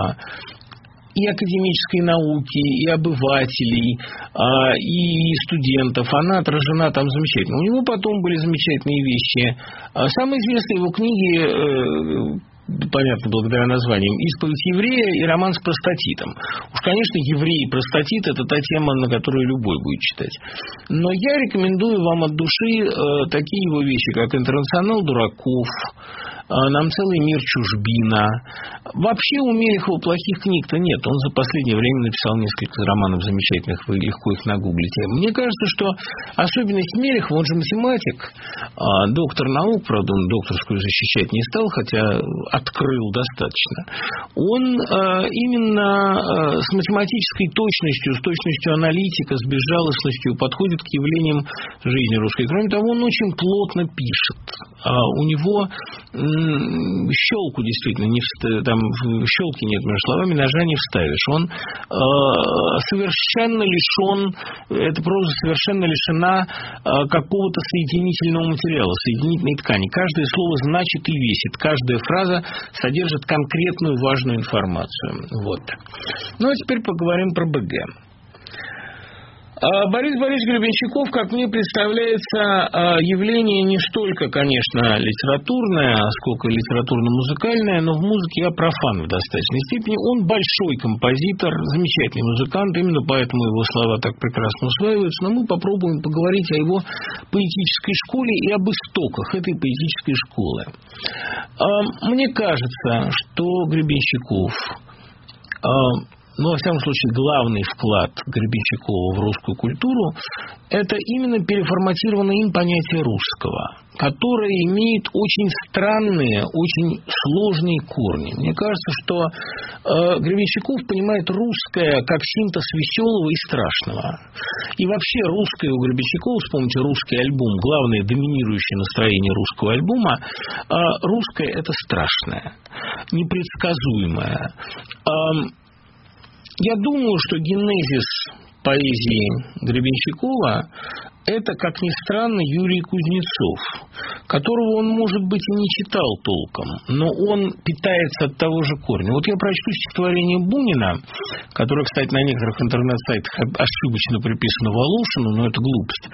и академической науки, и обывателей, и студентов, она отражена там замечательно. У него потом были замечательные вещи. Самые известные его книги, понятно, благодаря названиям, «Исповедь еврея» и «Роман с простатитом». Уж, конечно, «Еврей» и «Простатит» – это та тема, на которую любой будет читать. Но я рекомендую вам от души э, такие его вещи, как «Интернационал дураков», «Нам целый мир чужбина». Вообще у Мелехова плохих книг-то нет. Он за последнее время написал несколько романов замечательных, вы легко их нагуглите. Мне кажется, что особенность Мелехова, он же математик, доктор наук, правда, он докторскую защищать не стал, хотя открыл достаточно. Он именно с математической точностью, с точностью аналитика, с безжалостностью подходит к явлениям жизни русской. Кроме того, он очень плотно пишет. У него щелку действительно не вставишь, там щелки нет между словами, ножа не вставишь. Он э, совершенно лишен, эта проза совершенно лишена э, какого-то соединительного материала, соединительной ткани. Каждое слово значит и весит, каждая фраза содержит конкретную важную информацию. Вот. Ну, а теперь поговорим про БГ. Борис Борисович Гребенщиков, как мне представляется, явление не столько, конечно, литературное, сколько литературно-музыкальное, но в музыке я профан в достаточной степени. Он большой композитор, замечательный музыкант, именно поэтому его слова так прекрасно усваиваются. Но мы попробуем поговорить о его поэтической школе и об истоках этой поэтической школы. Мне кажется, что Гребенщиков... Но, во всяком случае, главный вклад Гребенщикова в русскую культуру – это именно переформатированное им понятие русского, которое имеет очень странные, очень сложные корни. Мне кажется, что э, Гребенщиков понимает русское как синтез веселого и страшного. И вообще русское у Гребенщикова, вспомните русский альбом, главное доминирующее настроение русского альбома, э, русское – это страшное, непредсказуемое. Э, Я думаю, что генезис поэзии Гребенщикова – это, как ни странно, Юрий Кузнецов, которого он, может быть, и не читал толком, но он питается от того же корня. Вот я прочту стихотворение Бунина, которое, кстати, на некоторых интернет-сайтах ошибочно приписано Волошину, но это глупость.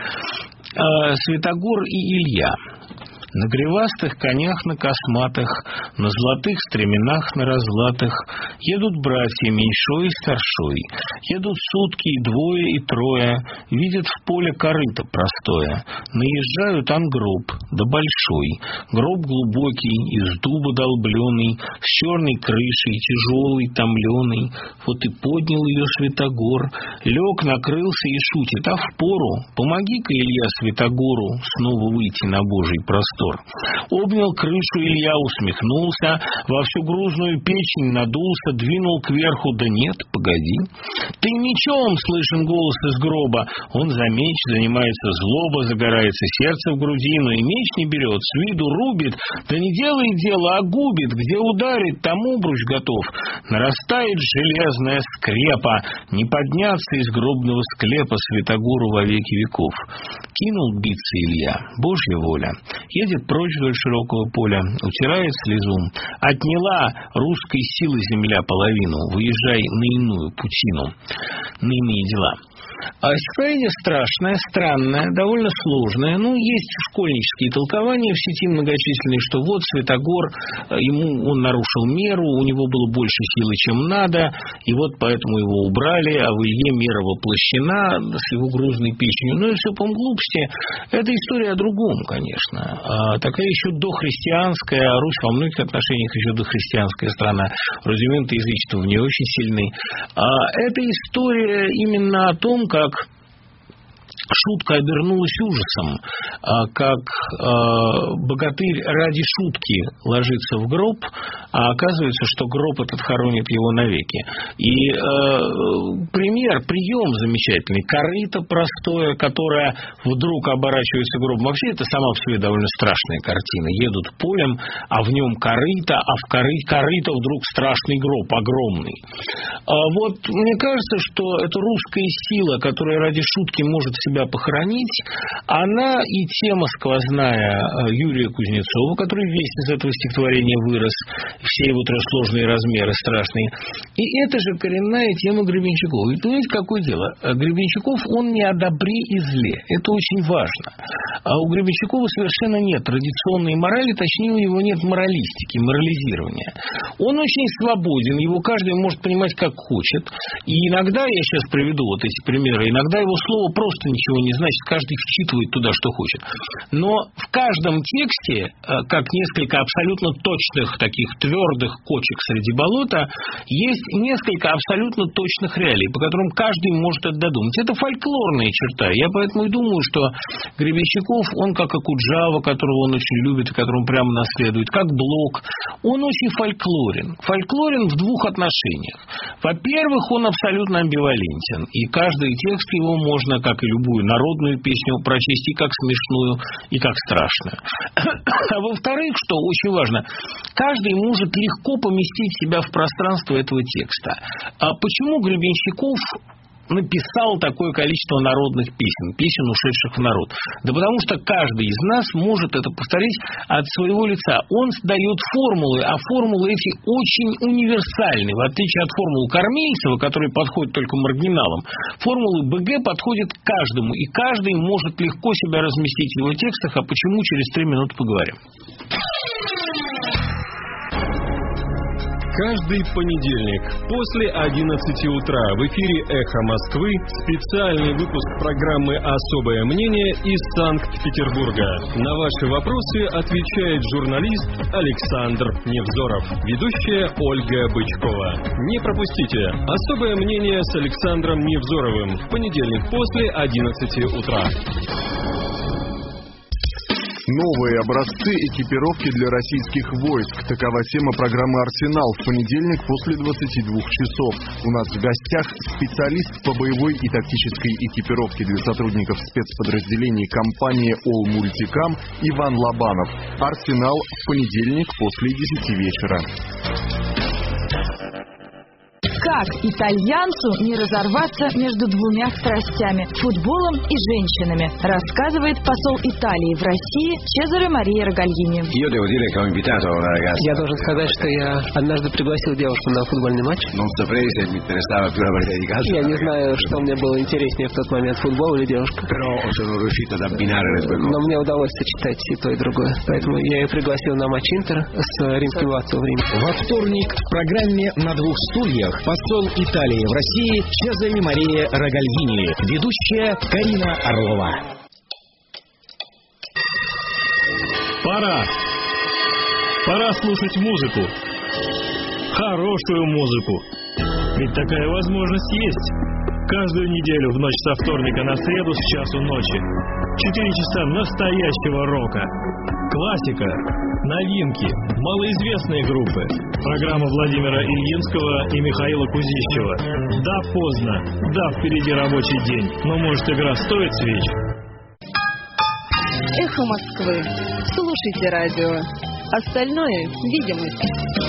«Святогор и Илья». На гривастых конях на косматых, на золотых стременах на разлатых едут братья меньшой и старшой. Едут сутки и двое, и трое, видят в поле корыто простое. Наезжают ан гроб, да большой. Гроб глубокий, из дуба долбленый, с черной крышей, тяжелый, томленый. Вот и поднял ее Святогор, лег, накрылся и шутит: а впору, помоги-ка, Илья, Святогору снова выйти на Божий простор. Обнял крышу Илья, усмехнулся, во всю грузную печень надулся, двинул кверху, да нет, погоди. Ты мечом, слышен голос из гроба. Он за меч занимается, злоба загорается, сердце в груди, но и меч не берет, с виду рубит, да не делает дело, а губит, где ударит, там обруч готов. Нарастает железная скрепа, не подняться из гробного склепа Святогору во веки веков. Кинул биться Илья, Божья воля. Едет прочь вдоль широкого поля, утирает слезу. Отняла русской силы земля половину, выезжай на иную путину, на иные дела. А стихотворение страшное, странное, довольно сложное. Ну, есть школьнические толкования в сети многочисленные, что вот Святогор, ему он нарушил меру, у него было больше силы, чем надо, и вот поэтому его убрали, а в Илье мера воплощена с его грузной печенью. Ну, и все, по-моему, глупости. Это история о другом, конечно. А такая еще дохристианская, а Русь во многих отношениях еще дохристианская страна. Рудименты язычества в ней очень сильны. А это история именно о том, как шутка обернулась ужасом, как богатырь ради шутки ложится в гроб, а оказывается, что гроб этот хоронит его навеки. И э, пример, прием замечательный. Корыто простое, которое вдруг оборачивается гробом. Вообще, это сама по себе довольно страшная картина. Едут полем, а в нем корыто, а в коры... корыто вдруг страшный гроб, огромный. А вот мне кажется, что эта русская сила, которая ради шутки может себя похоронить, она и тема сквозная Юрия Кузнецова, который весь из этого стихотворения вырос, все его сложные размеры страшные. И это же коренная тема Гребенщикова. И понимаете, какое дело? Гребенщиков, он не о добре и зле. Это очень важно. А у Гребенщикова совершенно нет традиционной морали, точнее, у него нет моралистики, морализирования. Он очень свободен, его каждый может понимать, как хочет. И иногда, я сейчас приведу вот эти примеры, иногда его слово просто ничего не значит, каждый вчитывает туда, что хочет. Но в каждом тексте, как несколько абсолютно точных, таких твердых кочек среди болота, есть несколько абсолютно точных реалий, по которым каждый может это додумать. Это фольклорная черта. Я поэтому и думаю, что Гребенщиков, он как Окуджава, которого он очень любит и которому прямо наследует, как Блок, он очень фольклорен. Фольклорен в двух отношениях. Во-первых, он абсолютно амбивалентен, и каждый текст его можно, как и любую любую народную песню прочесть и как смешную, и как страшную. А во-вторых, что очень важно, каждый может легко поместить себя в пространство этого текста. А почему Гребенщиков написал такое количество народных песен, песен, ушедших в народ? Да потому что каждый из нас может это повторить от своего лица. Он дает формулы, а формулы эти очень универсальны. В отличие от формул Кормильцева, которые подходят только маргиналам, формулы БГ подходят каждому, и каждый может легко себя разместить в его текстах. А почему, через три минуты поговорим. Каждый понедельник после одиннадцати утра в эфире «Эхо Москвы» специальный выпуск программы «Особое мнение» из Санкт-Петербурга. На ваши вопросы отвечает журналист Александр Невзоров, ведущая Ольга Бычкова. Не пропустите «Особое мнение» с Александром Невзоровым в понедельник после одиннадцати утра. Новые образцы экипировки для российских войск. Такова тема программы «Арсенал» в понедельник после двадцати двух часов. У нас в гостях специалист по боевой и тактической экипировке для сотрудников спецподразделений компании «All Multicam» Иван Лобанов. «Арсенал» в понедельник после десяти вечера. Как итальянцу не разорваться между двумя страстями – футболом и женщинами, рассказывает посол Италии в России Чезаре Мария Рогальини. Я должен сказать, что я однажды пригласил девушку на футбольный матч. Я не знаю, что мне было интереснее в тот момент, футбол или девушка. Но мне удалось сочетать и то, и другое. Поэтому я ее пригласил на матч Интер с римским Лацио в Риме. Во вторник в программе «На двух стульях» посол Италии в России Чезаре Мария Рогальини, ведущая Карина Орлова. Пора. Пора слушать музыку. Хорошую музыку. Ведь такая возможность есть. Каждую неделю в ночь со вторника на среду с часу ночи. Четыре часа настоящего рока. Классика, новинки, малоизвестные группы. Программа Владимира Ильинского и Михаила Кузищева. Да, поздно. Да, впереди рабочий день. Но, может, игра стоит свеч? Эхо Москвы. Слушайте радио. Остальное – видимость.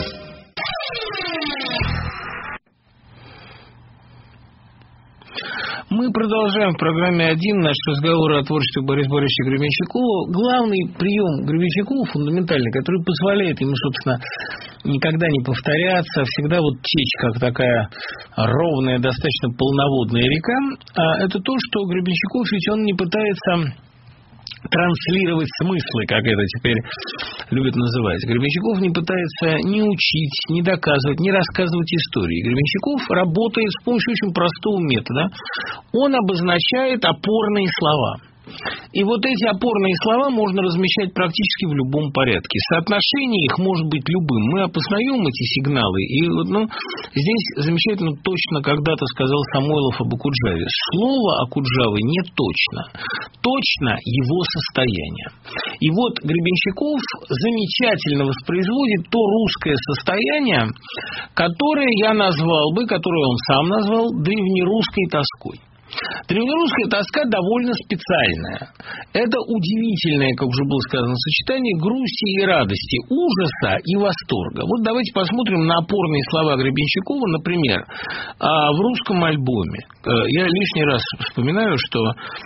Мы продолжаем в программе один наш разговор о творчестве Бориса Борисовича Гребенщикова. Главный прием Гребенщикова, фундаментальный, который позволяет ему, собственно, никогда не повторяться, всегда вот течь, как такая ровная, достаточно полноводная река, это то, что Гребенщиков, ведь он не пытается транслировать смыслы, как это теперь любят называть. Гребенщиков не пытается ни учить, ни доказывать, ни рассказывать истории. Гребенщиков работает с помощью очень простого метода. Он обозначает опорные слова. И вот эти опорные слова можно размещать практически в любом порядке. Соотношение их может быть любым. Мы опознаем эти сигналы. И ну, здесь замечательно точно когда-то сказал Самойлов об Окуджаве. Слово Окуджавы не точно. Точно его состояние. И вот Гребенщиков замечательно воспроизводит то русское состояние, которое я назвал бы, которое он сам назвал, древнерусской тоской. Древнерусская тоска довольно специальная. Это удивительное, как уже было сказано, сочетание грусти и радости, ужаса и восторга. Вот давайте посмотрим на опорные слова Гребенщикова, например, в русском альбоме. Я лишний раз вспоминаю, что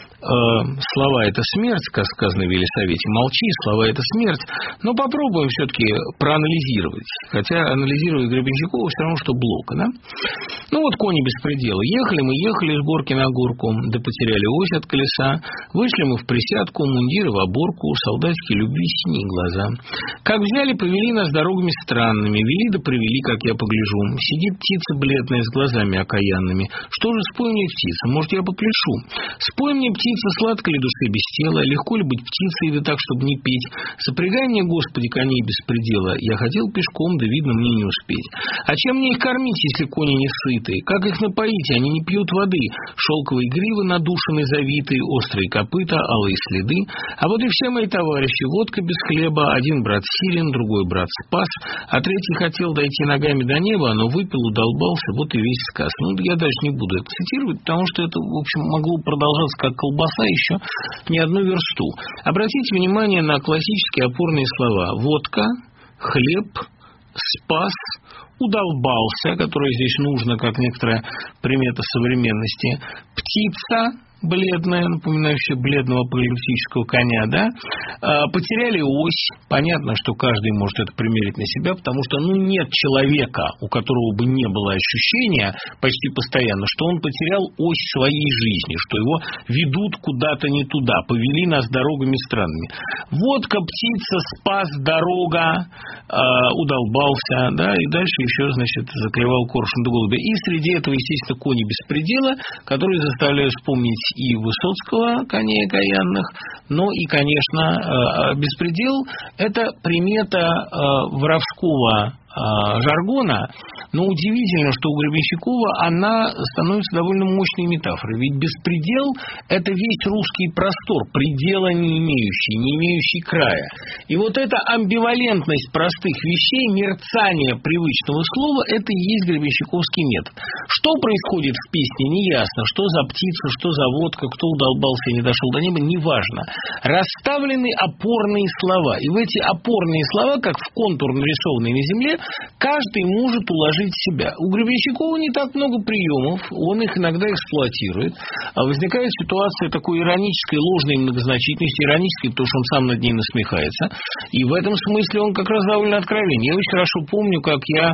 слова – это смерть, как сказано в Елисавете. Молчи, слова – это смерть. Но попробуем все-таки проанализировать. Хотя анализировать Гребенщикова все равно, что Блока, да? Ну вот кони беспредела. Ехали мы, ехали с горки на горку, да потеряли ось от колеса. Вышли мы в присядку, мундиры в оборку, солдатские любви синие глаза. Как взяли, повели нас дорогами странными, вели да привели, как я погляжу. Сидит птица бледная с глазами окаянными. Что же, спой мне, птица, может, я попляшу? Спой мне, птица, сладко ли душе без тела, легко ли быть птицей, да так, чтобы не петь? Сопрягай мне, Господи, коней без предела. Я хотел пешком, да, видно, мне не успеть. А чем мне их кормить, если кони не сыты? Как их напоить? Они не пьют воды. Шелковые гривы надушены, завитые, острые копыта, алые следы. А вот и все мои товарищи. Водка без хлеба, один брат силен, другой брат спас, а третий хотел дойти ногами до неба, но выпил, удолбался, вот и весь сказ. Ну, я даже не буду это цитировать, потому что это, в общем, могло продолжаться как колбаса колбаса еще не одну версту. Обратите внимание на классические опорные слова. Водка, хлеб, спас, удолбался, которое здесь нужно, как некоторая примета современности, птица, бледная, напоминающая бледного апокалиптического коня, да, потеряли ось. Понятно, что каждый может это примерить на себя, потому что, ну, нет человека, у которого бы не было ощущения почти постоянно, что он потерял ось своей жизни, что его ведут куда-то не туда, повели нас дорогами странными. Водка, птица, спас, дорога, э, удолбался, да, и дальше еще, значит, заклевал коршун до голубя. И среди этого, естественно, кони беспредела, которые заставляют вспомнить и Высоцкого, коней окаянных, но и, конечно, беспредел – это примета воровского жаргона, но удивительно, что у Гребенщикова она становится довольно мощной метафорой. Ведь беспредел – это весь русский простор, предела не имеющий, не имеющий края. И вот эта амбивалентность простых вещей, мерцание привычного слова – это и есть гребенщиковский метод. Что происходит в песне, неясно. Что за птица, что за водка, кто удолбался и не дошел до неба, неважно. Расставлены опорные слова. И в эти опорные слова, как в контур, нарисованный на земле, каждый может уложить себя. У Гребенщикова не так много приемов, он их иногда эксплуатирует. Возникает ситуация такой иронической, ложной многозначительности, иронической, потому что он сам над ней насмехается. И в этом смысле он как раз довольно откровенен. Я очень хорошо помню, как я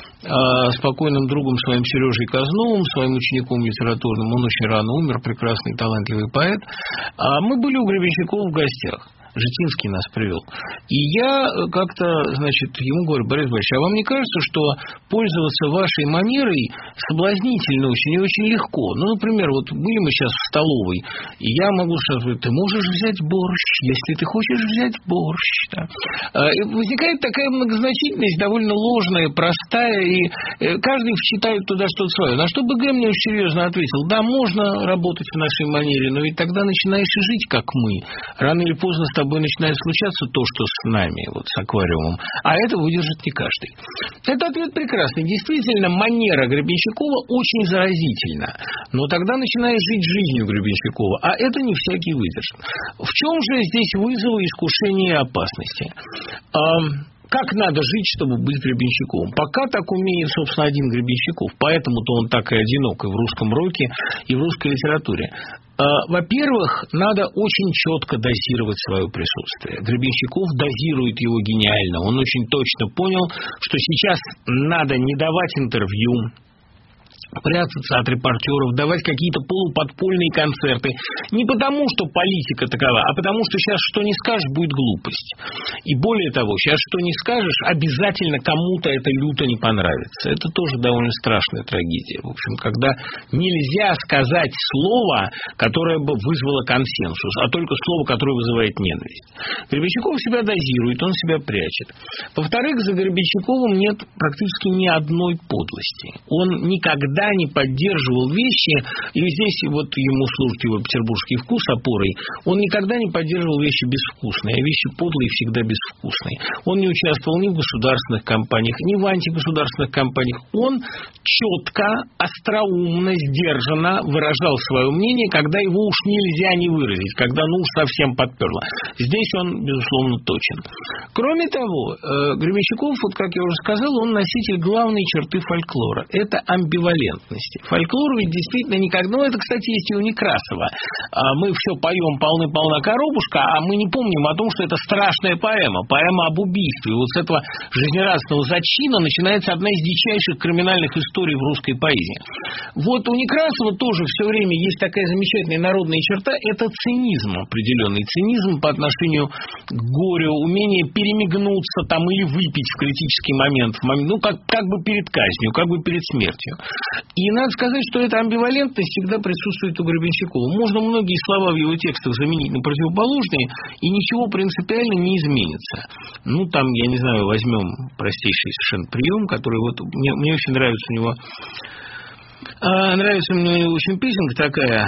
э, с покойным другом своим Сережей Казновым, своим учеником литературным, он очень рано умер, прекрасный, талантливый поэт, а мы были у Гребенщикова в гостях. Житинский нас привел. И я как-то, значит, ему говорю: Борис Борисович, а вам не кажется, что пользоваться вашей манерой соблазнительно очень и очень легко? Ну, например, вот были мы сейчас в столовой, и я могу сказать: ты можешь взять борщ, если ты хочешь взять борщ. Да. И возникает такая многозначительность, довольно ложная, простая, и каждый вчитает туда что-то свое. На что БГ мне очень серьезно ответил: да, можно работать в нашей манере, но ведь тогда начинаешь и жить, как мы. Рано или поздно с тобой начинает случаться то, что с нами, вот с аквариумом, а это выдержит не каждый. Это ответ прекрасный. Действительно, манера Гребенщикова очень заразительна, но тогда начинаешь жить жизнью Гребенщикова, а это не всякий выдержит. В чем же здесь вызовы, искушения и опасности? Как надо жить, чтобы быть Гребенщиковым? Пока так умеет, собственно, один Гребенщиков, поэтому-то он так и одинок и в русском роке, и в русской литературе. Во-первых, надо очень четко дозировать свое присутствие. Гребенщиков дозирует его гениально. Он очень точно понял, что сейчас надо не давать интервью, прятаться от репортеров, давать какие-то полуподпольные концерты. Не потому, что политика такова, а потому, что сейчас что не скажешь, будет глупость. И более того, сейчас что не скажешь, обязательно кому-то это люто не понравится. Это тоже довольно страшная трагедия. В общем, когда нельзя сказать слово, которое бы вызвало консенсус, а только слово, которое вызывает ненависть. Гребенщиков себя дозирует, он себя прячет. Во-вторых, за Гребенщиковым нет практически ни одной подлости. Он никогда не поддерживал вещи, и здесь вот ему служит его петербургский вкус опорой, он никогда не поддерживал вещи безвкусные, а вещи подлые всегда безвкусные. Он не участвовал ни в государственных кампаниях, ни в антигосударственных кампаниях. Он четко, остроумно, сдержанно выражал свое мнение, когда его уж нельзя не выразить, когда ну уж совсем подперло. Здесь он, безусловно, точен. Кроме того, Гребенщиков, вот как я уже сказал, он носитель главной черты фольклора. Это амбивалентность. Фольклор ведь действительно никогда... Ну, это, кстати, есть и у Некрасова. Мы все поем «Полны-полна коробушка», а мы не помним о том, что это страшная поэма. Поэма об убийстве. И вот с этого жизнерадостного зачина начинается одна из дичайших криминальных историй в русской поэзии. Вот у Некрасова тоже все время есть такая замечательная народная черта. Это цинизм определенный. Цинизм по отношению к горю, умение перемигнуться там или выпить в критический момент. В момент ну, как, как бы перед казнью, как бы перед смертью. И надо сказать, что эта амбивалентность всегда присутствует у Гребенщикова. Можно многие слова в его текстах заменить на противоположные, и ничего принципиально не изменится. Ну, там, я не знаю, возьмем простейший совершенно прием, который вот мне, мне очень нравится у него. А, нравится мне очень песенка такая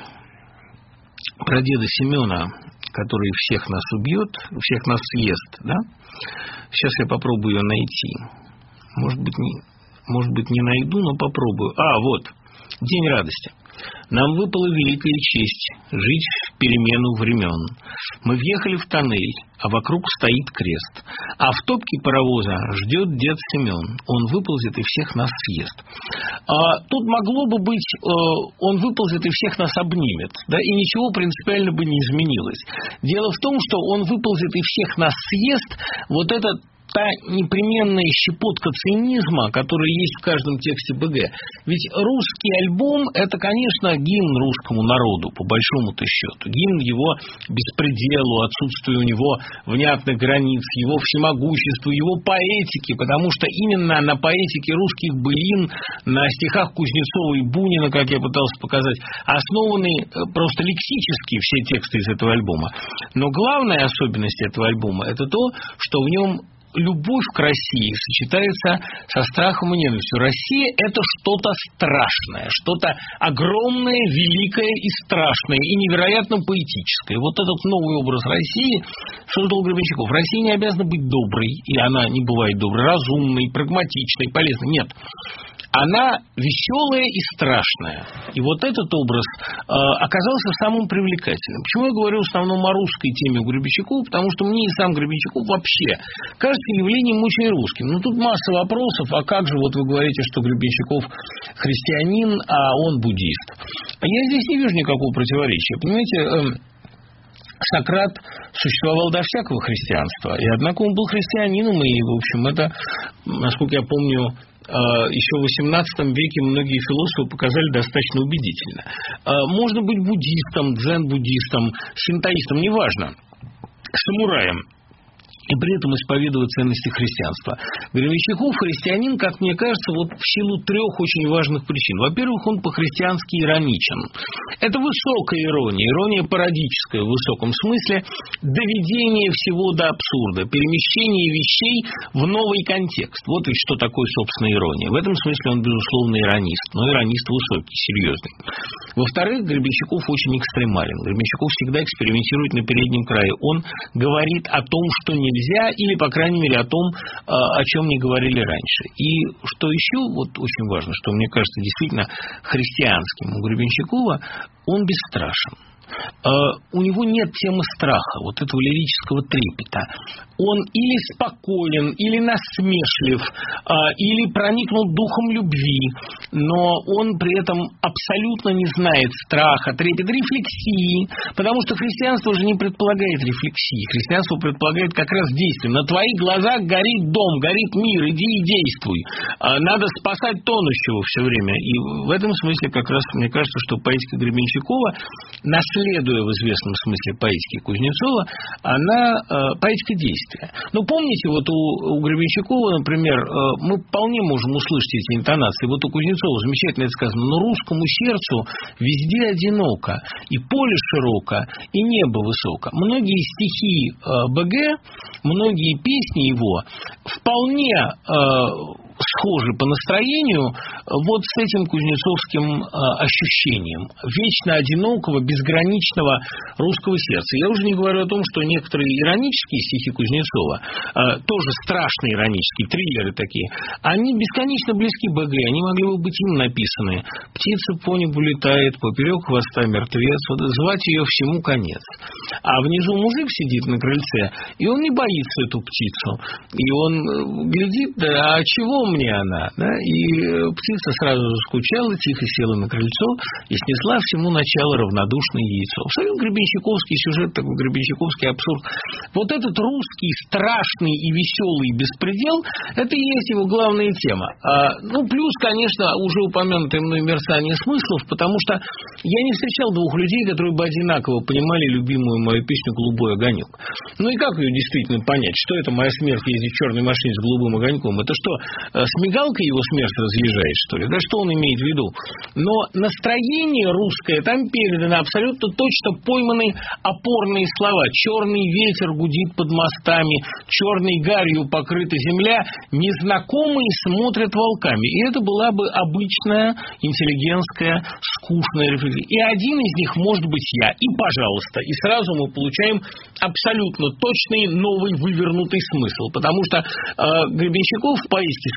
про деда Семена, который всех нас убьет, всех нас съест, да? Сейчас я попробую ее найти. Может быть, не... Может быть, не найду, но попробую. А, вот. «День радости». Нам выпала великая честь жить в перемену времен. Мы въехали в тоннель, а вокруг стоит крест. А в топке паровоза ждет дед Семен. Он выползет и всех нас съест. А тут могло бы быть, он выползет и всех нас обнимет, да, и ничего принципиально бы не изменилось. Дело в том, что он выползет и всех нас съест, вот это та непременная щепотка цинизма, которая есть в каждом тексте БГ. Ведь русский альбом – это, конечно, гимн русскому народу, по большому-то счету. Гимн его беспределу, отсутствию у него внятных границ, его всемогуществу, его поэтики, потому что именно на поэтике русских былин, на стихах Кузнецова и Бунина, как я пытался показать, основаны просто лексически все тексты из этого альбома. Но главная особенность этого альбома – это то, что в нем любовь к России сочетается со страхом и ненавистью. Россия – это что-то страшное, что-то огромное, великое и страшное, и невероятно поэтическое. Вот этот новый образ России создал Гребенщиков. Россия не обязана быть доброй, и она не бывает доброй, разумной, прагматичной, полезной. Нет. Она веселая и страшная. И вот этот образ э, оказался самым привлекательным. Почему я говорю в основном о русской теме у Гребенщикова? Потому что мне и сам Гребенщиков вообще кажется явлением очень русским. Но тут масса вопросов, а как же вот вы говорите, что Гребенщиков христианин, а он буддист? Я здесь не вижу никакого противоречия. Понимаете, э, Сократ существовал до всякого христианства, и однако он был христианином, и, в общем, это, насколько я помню, еще в восемнадцатом веке многие философы показали достаточно убедительно. Можно быть буддистом, дзен-буддистом, синтоистом, неважно, самураем, и при этом исповедовать ценности христианства. Гребенщиков христианин, как мне кажется, вот в силу трех очень важных причин. Во-первых, он по-христиански ироничен. Это высокая ирония, ирония пародическая в высоком смысле, доведение всего до абсурда, перемещение вещей в новый контекст. Вот ведь что такое, собственно, ирония. В этом смысле он, безусловно, иронист, но иронист высокий, серьезный. Во-вторых, Гребенщиков очень экстремален. Гребенщиков всегда экспериментирует на переднем крае. Он говорит о том, что нельзя, или, по крайней мере, о том, о чем не говорили раньше. И что еще вот очень важно, что мне кажется действительно христианским у Гребенщикова, он бесстрашен. У него нет темы страха, вот этого лирического трепета. Он или спокоен, или насмешлив, или проникнут духом любви, но он при этом абсолютно не знает страха, трепета, рефлексии, потому что христианство же не предполагает рефлексии. Христианство предполагает как раз действие. На твоих глазах горит дом, горит мир, иди и действуй. Надо спасать тонущего все время. И в этом смысле как раз мне кажется, что поэтика Гребенщикова, наследуя в известном смысле поэтики Кузнецова, она э, поэтика действия. Ну, помните, вот у, у Гребенщикова, например, э, мы вполне можем услышать эти интонации. Вот у Кузнецова замечательно это сказано. Но русскому сердцу везде одиноко, и поле широко, и небо высоко. Многие стихи э, БГ, многие песни его вполне э, схожи по настроению вот с этим кузнецовским э, ощущением вечно одинокого, безграничного русского сердца. Я уже не говорю о том, что некоторые иронические стихи Кузнецова, э, тоже страшные иронические, триллеры такие, они бесконечно близки БГ, они могли бы быть им написаны. Птица по небу летает, поперек хвоста мертвец, вот звать ее всему конец. А внизу мужик сидит на крыльце, и он не боится эту птицу. И он глядит, да, а чего мне она? Да? И птица сразу заскучала, тихо села на крыльцо и снесла всему начало равнодушное яйцо. Абсолютно гребенщиковский сюжет, такой гребенщиковский абсурд. Вот этот русский страшный и веселый беспредел, это и есть его главная тема. А, ну, плюс, конечно, уже упомянутое мной мерцание смыслов, потому что я не встречал двух людей, которые бы одинаково понимали любимую мою песню «Голубой огонек». Ну и как ее действительно понять? Что это моя смерть ездит в черной машине с голубым огоньком? Это что, с мигалкой его смерть разъезжает, что ли? Да что он имеет в виду? Но настроение русское там передано абсолютно точно пойманы опорные слова. Черный ветер гудит под мостами, черной гарью покрыта земля, незнакомые смотрят волками. И это была бы обычная интеллигентская скучная рефлексия. И один из них может быть я. И пожалуйста. И сразу мы получаем абсолютно точный новый вывернутый смысл. Потому что э, Гребенщиков в поэтике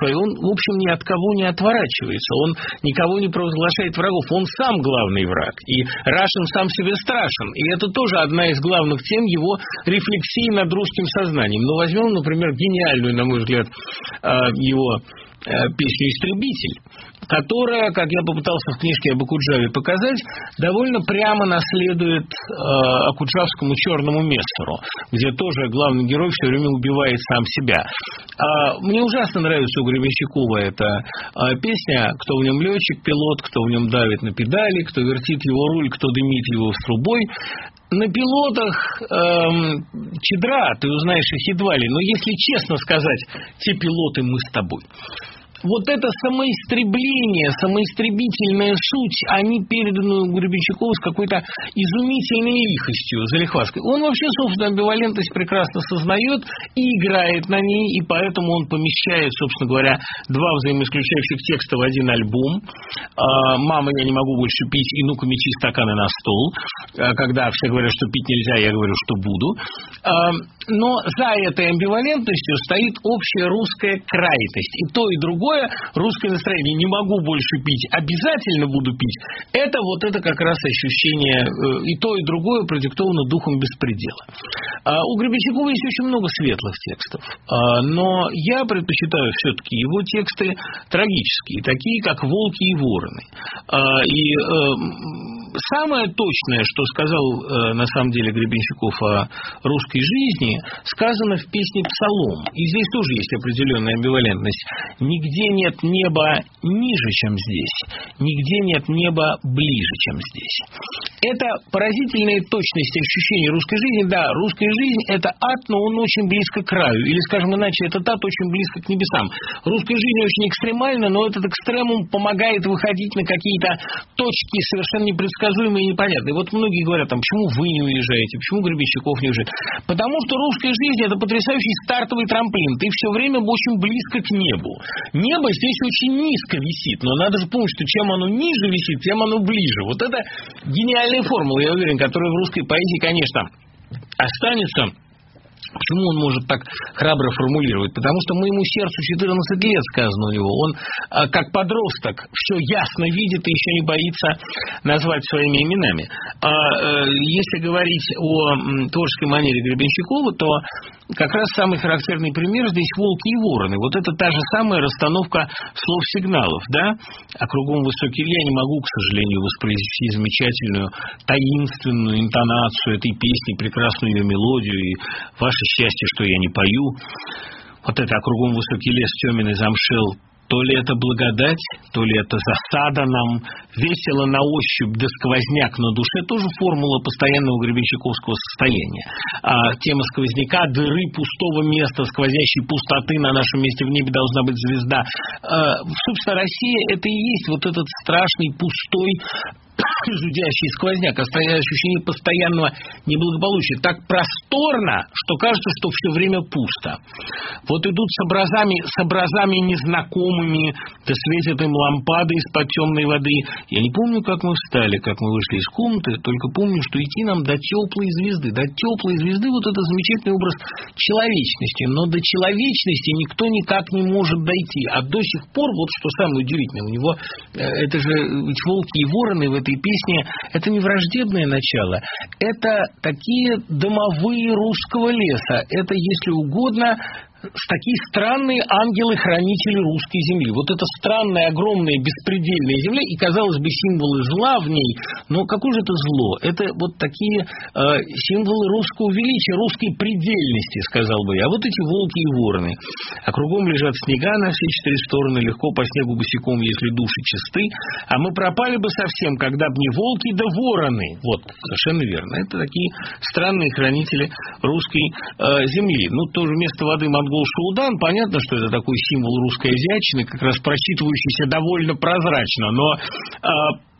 свои, он, в общем, ни от кого не отворачивается, он никого не провозглашает врагов, он сам главный враг, и Рашин сам себе страшен, и это тоже одна из главных тем его рефлексии над русским сознанием. Ну, возьмем, например, гениальную, на мой взгляд, его песню «Истребитель», которая, как я попытался в книжке об Окуджаве показать, довольно прямо наследует э, окуджавскому «Черному мессеру», где тоже главный герой все время убивает сам себя. А мне ужасно нравится у Гребенщикова эта э, песня, кто в нем летчик, пилот, кто в нем давит на педали, кто вертит его руль, кто дымит его с трубой. На пилотах эм, чедра, ты узнаешь их едва ли, но если честно сказать, те пилоты мы с тобой. Вот это самоистребление, самоистребительная суть, они переданы Гребенщикову с какой-то изумительной лихостью, залихватской. Он вообще собственную амбивалентность прекрасно сознает и играет на ней, и поэтому он помещает, собственно говоря, два взаимоисключающих текста в один альбом. «Мама, я не могу больше пить», и «Ну-ка, мечи стаканы на стол». Когда все говорят, что пить нельзя, я говорю, что буду. Но за этой амбивалентностью стоит общая русская крайность. И то, и другое русское настроение. Не могу больше пить, обязательно буду пить. Это вот это как раз ощущение, и то, и другое продиктовано духом беспредела. У Гребенщикова есть очень много светлых текстов, но я предпочитаю все-таки его тексты трагические, такие как «Волки и вороны». И самое точное, что сказал на самом деле Гребенщиков о русской жизни, сказано в песне «Псалом». И здесь тоже есть определенная амбивалентность. Нигде нет неба ниже, чем здесь. Нигде нет неба ближе, чем здесь. Это поразительная точность ощущений русской жизни. Да, русская жизнь – это ад, но он очень близко к краю. Или, скажем иначе, этот ад очень близко к небесам. Русская жизнь очень экстремальна, но этот экстремум помогает выходить на какие-то точки совершенно непредсказуемые и непонятные. Вот многие говорят, там, почему вы не уезжаете, почему Гребенщиков не уезжает. Потому что русская жизнь – это потрясающий стартовый трамплин. Ты все время очень близко к небу. Небо здесь очень низко висит, но надо же помнить, что чем оно ниже висит, тем оно ближе. Вот это гениальная формула, я уверен, которая в русской поэзии, конечно, останется. Почему он может так храбро формулировать? Потому что моему сердцу четырнадцать лет, сказано у него. Он, как подросток, все ясно видит и еще не боится назвать своими именами. Если говорить о творческой манере Гребенщикова, то как раз самый характерный пример здесь «Волки и вороны». Вот это та же самая расстановка слов-сигналов, да? А кругом высокий, я не могу, к сожалению, воспроизвести замечательную таинственную интонацию этой песни, прекрасную ее мелодию, и ваше счастье, что я не пою. Вот это «А кругом высокий лес, темен и замшел». То ли это благодать, то ли это засада нам, весело на ощупь, да сквозняк на душе, тоже формула постоянного гребенщиковского состояния. А тема сквозняка, дыры, пустого места, сквозящей пустоты, на нашем месте в небе должна быть звезда. А, собственно, Россия — это и есть вот этот страшный, пустой, зудящий сквозняк, ощущение постоянного неблагополучия. Так просторно, что кажется, что все время пусто. Вот идут с образами, с образами незнакомыми, да светят им лампады из-под темной воды. Я не помню, как мы встали, как мы вышли из комнаты, только помню, что идти нам до теплой звезды. До теплой звезды вот это замечательный образ человечности. Но до человечности никто никак не может дойти. А до сих пор, вот что самое удивительное, у него, это же ведь «Волки и вороны» в этой песне, это не враждебное начало, это такие домовые русского леса, это, если угодно, такие странные ангелы-хранители русской земли. Вот эта странная, огромная, беспредельная земля, и, казалось бы, символы зла в ней, но какое же это зло? Это вот такие э, символы русского величия, русской предельности, сказал бы я. А вот эти волки и вороны. А кругом лежат снега на все четыре стороны, легко по снегу босиком, если души чисты. А мы пропали бы совсем, когда бы не волки да вороны. Вот, совершенно верно. Это такие странные хранители русской э, земли. Ну, тоже вместо воды монгол Шуудан, понятно, что это такой символ русской азиатчины, как раз просчитывающийся довольно прозрачно, но э,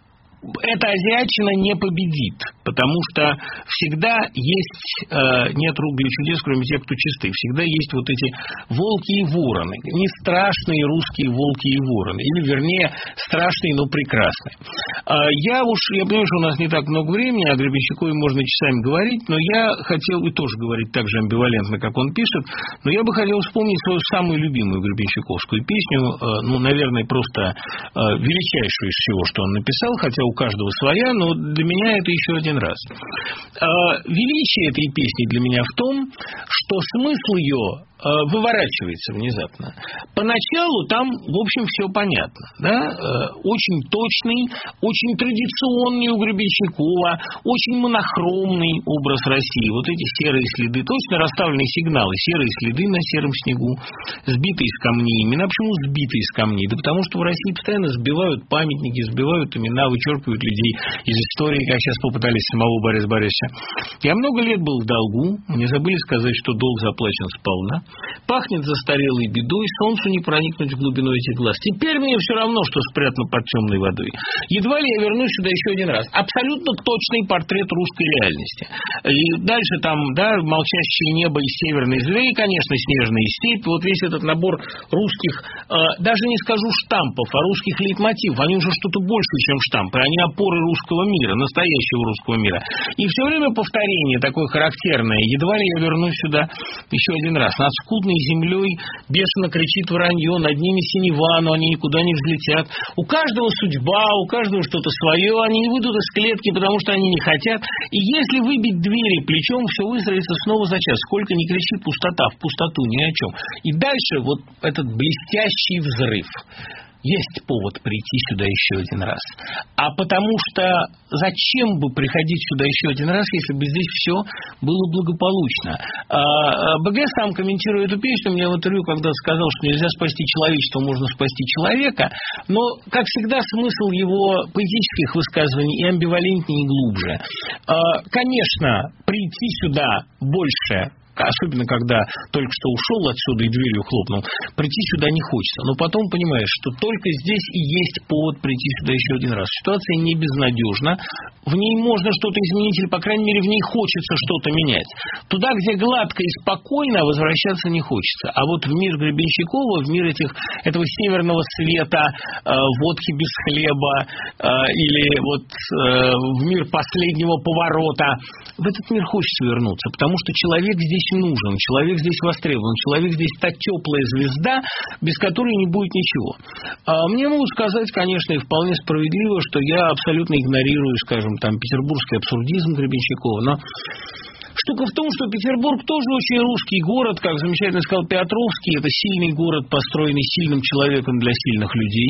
эта азиатчина не победит, потому что всегда есть, э, нет рук для чудес, кроме тех, кто чисты. Всегда есть вот эти волки и вороны. Не страшные русские волки и вороны. Или, вернее, страшные, но прекрасные. Э, я уж, я понимаю, что у нас не так много времени, о Гребенщикове можно часами говорить, но я хотел и тоже говорить так же амбивалентно, как он пишет, но я бы хотел вспомнить свою самую любимую гребенщиковскую песню, э, ну, наверное, просто э, величайшую из всего, что он написал, хотя у каждого своя, но для меня это еще один раз. Э, величие этой песни для меня в том, что смысл ее выворачивается внезапно. Поначалу там, в общем, все понятно. Да? Очень точный, очень традиционный у Гребенщикова, очень монохромный образ России. Вот эти серые следы, точно расставленные сигналы, серые следы на сером снегу, сбитые с камней. Имена почему сбитые с камней? Да потому что в России постоянно сбивают памятники, сбивают имена, вычеркивают людей из истории, как сейчас попытались самого Бориса Борисовича. Я много лет был в долгу, мне забыли сказать, что долг заплачен сполна. Пахнет застарелой бедой, солнцу не проникнуть в глубину этих глаз. Теперь мне все равно, что спрятано под темной водой. Едва ли я вернусь сюда еще один раз. Абсолютно точный портрет русской реальности. И дальше там, да, молчащее небо и северные звери, конечно, снежные степи. Вот весь этот набор русских, э, даже не скажу штампов, а русских лейтмотивов. Они уже что-то больше, чем штампы. Они опоры русского мира, настоящего русского мира. И все время повторение такое характерное. Едва ли я вернусь сюда еще один раз. Над скудной землей бешено кричит вранье, над ними синева, но они никуда не взлетят. У каждого судьба, у каждого что-то свое, они не выйдут из клетки, потому что они не хотят. И если выбить двери плечом, все выстроится снова за час. Сколько ни кричи, пустота, в пустоту, ни о чем. И дальше вот этот блестящий взрыв. Есть повод прийти сюда еще один раз. А потому что зачем бы приходить сюда еще один раз, если бы здесь все было благополучно? БГ сам, комментируя эту песню, мне в интервью когда-то сказал, что нельзя спасти человечество, можно спасти человека. Но, как всегда, смысл его поэтических высказываний и амбивалентнее, и глубже. Конечно, прийти сюда больше, особенно когда только что ушел отсюда и дверью хлопнул, прийти сюда не хочется. Но потом понимаешь, что только здесь и есть повод прийти сюда еще один раз. Ситуация не безнадежна, в ней можно что-то изменить, или, по крайней мере, в ней хочется что-то менять. Туда, где гладко и спокойно, возвращаться не хочется. А вот в мир Гребенщикова, в мир этих, этого северного света, э, водки без хлеба, э, или вот э, в мир последнего поворота, в этот мир хочется вернуться, потому что человек здесь нужен, человек здесь востребован, человек здесь та теплая звезда, без которой не будет ничего. А мне могут сказать, конечно, и вполне справедливо, что я абсолютно игнорирую, скажем, там, петербургский абсурдизм Гребенщикова, но штука в том, что Петербург тоже очень русский город, как замечательно сказал Петровский, это сильный город, построенный сильным человеком для сильных людей.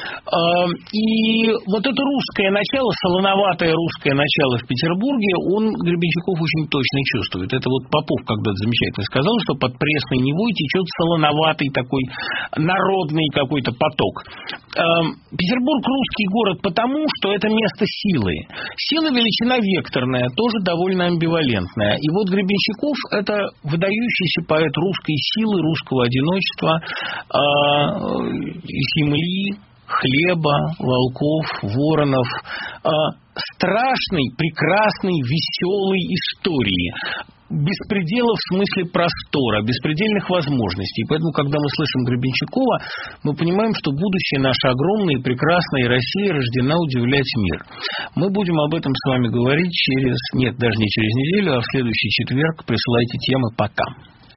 И вот это русское начало, солоноватое русское начало в Петербурге, он, Гребенщиков, очень точно чувствует. Это вот Попов когда-то замечательно сказал, что под пресной Невой течет солоноватый такой народный какой-то поток. Петербург русский город потому, что это место силы. Сила величина векторная, тоже довольно амбивалентная. И вот Гребенщиков – это выдающийся поэт русской силы, русского одиночества, э, земли, хлеба, волков, воронов, э, страшной, прекрасной, веселой истории. Беспредела в смысле простора, беспредельных возможностей. И поэтому, когда мы слышим Гребенщикова, мы понимаем, что будущее наше огромное и прекрасное, и Россия рождена удивлять мир. Мы будем об этом с вами говорить через, нет, даже не через неделю, а в следующий четверг. Присылайте темы. Пока.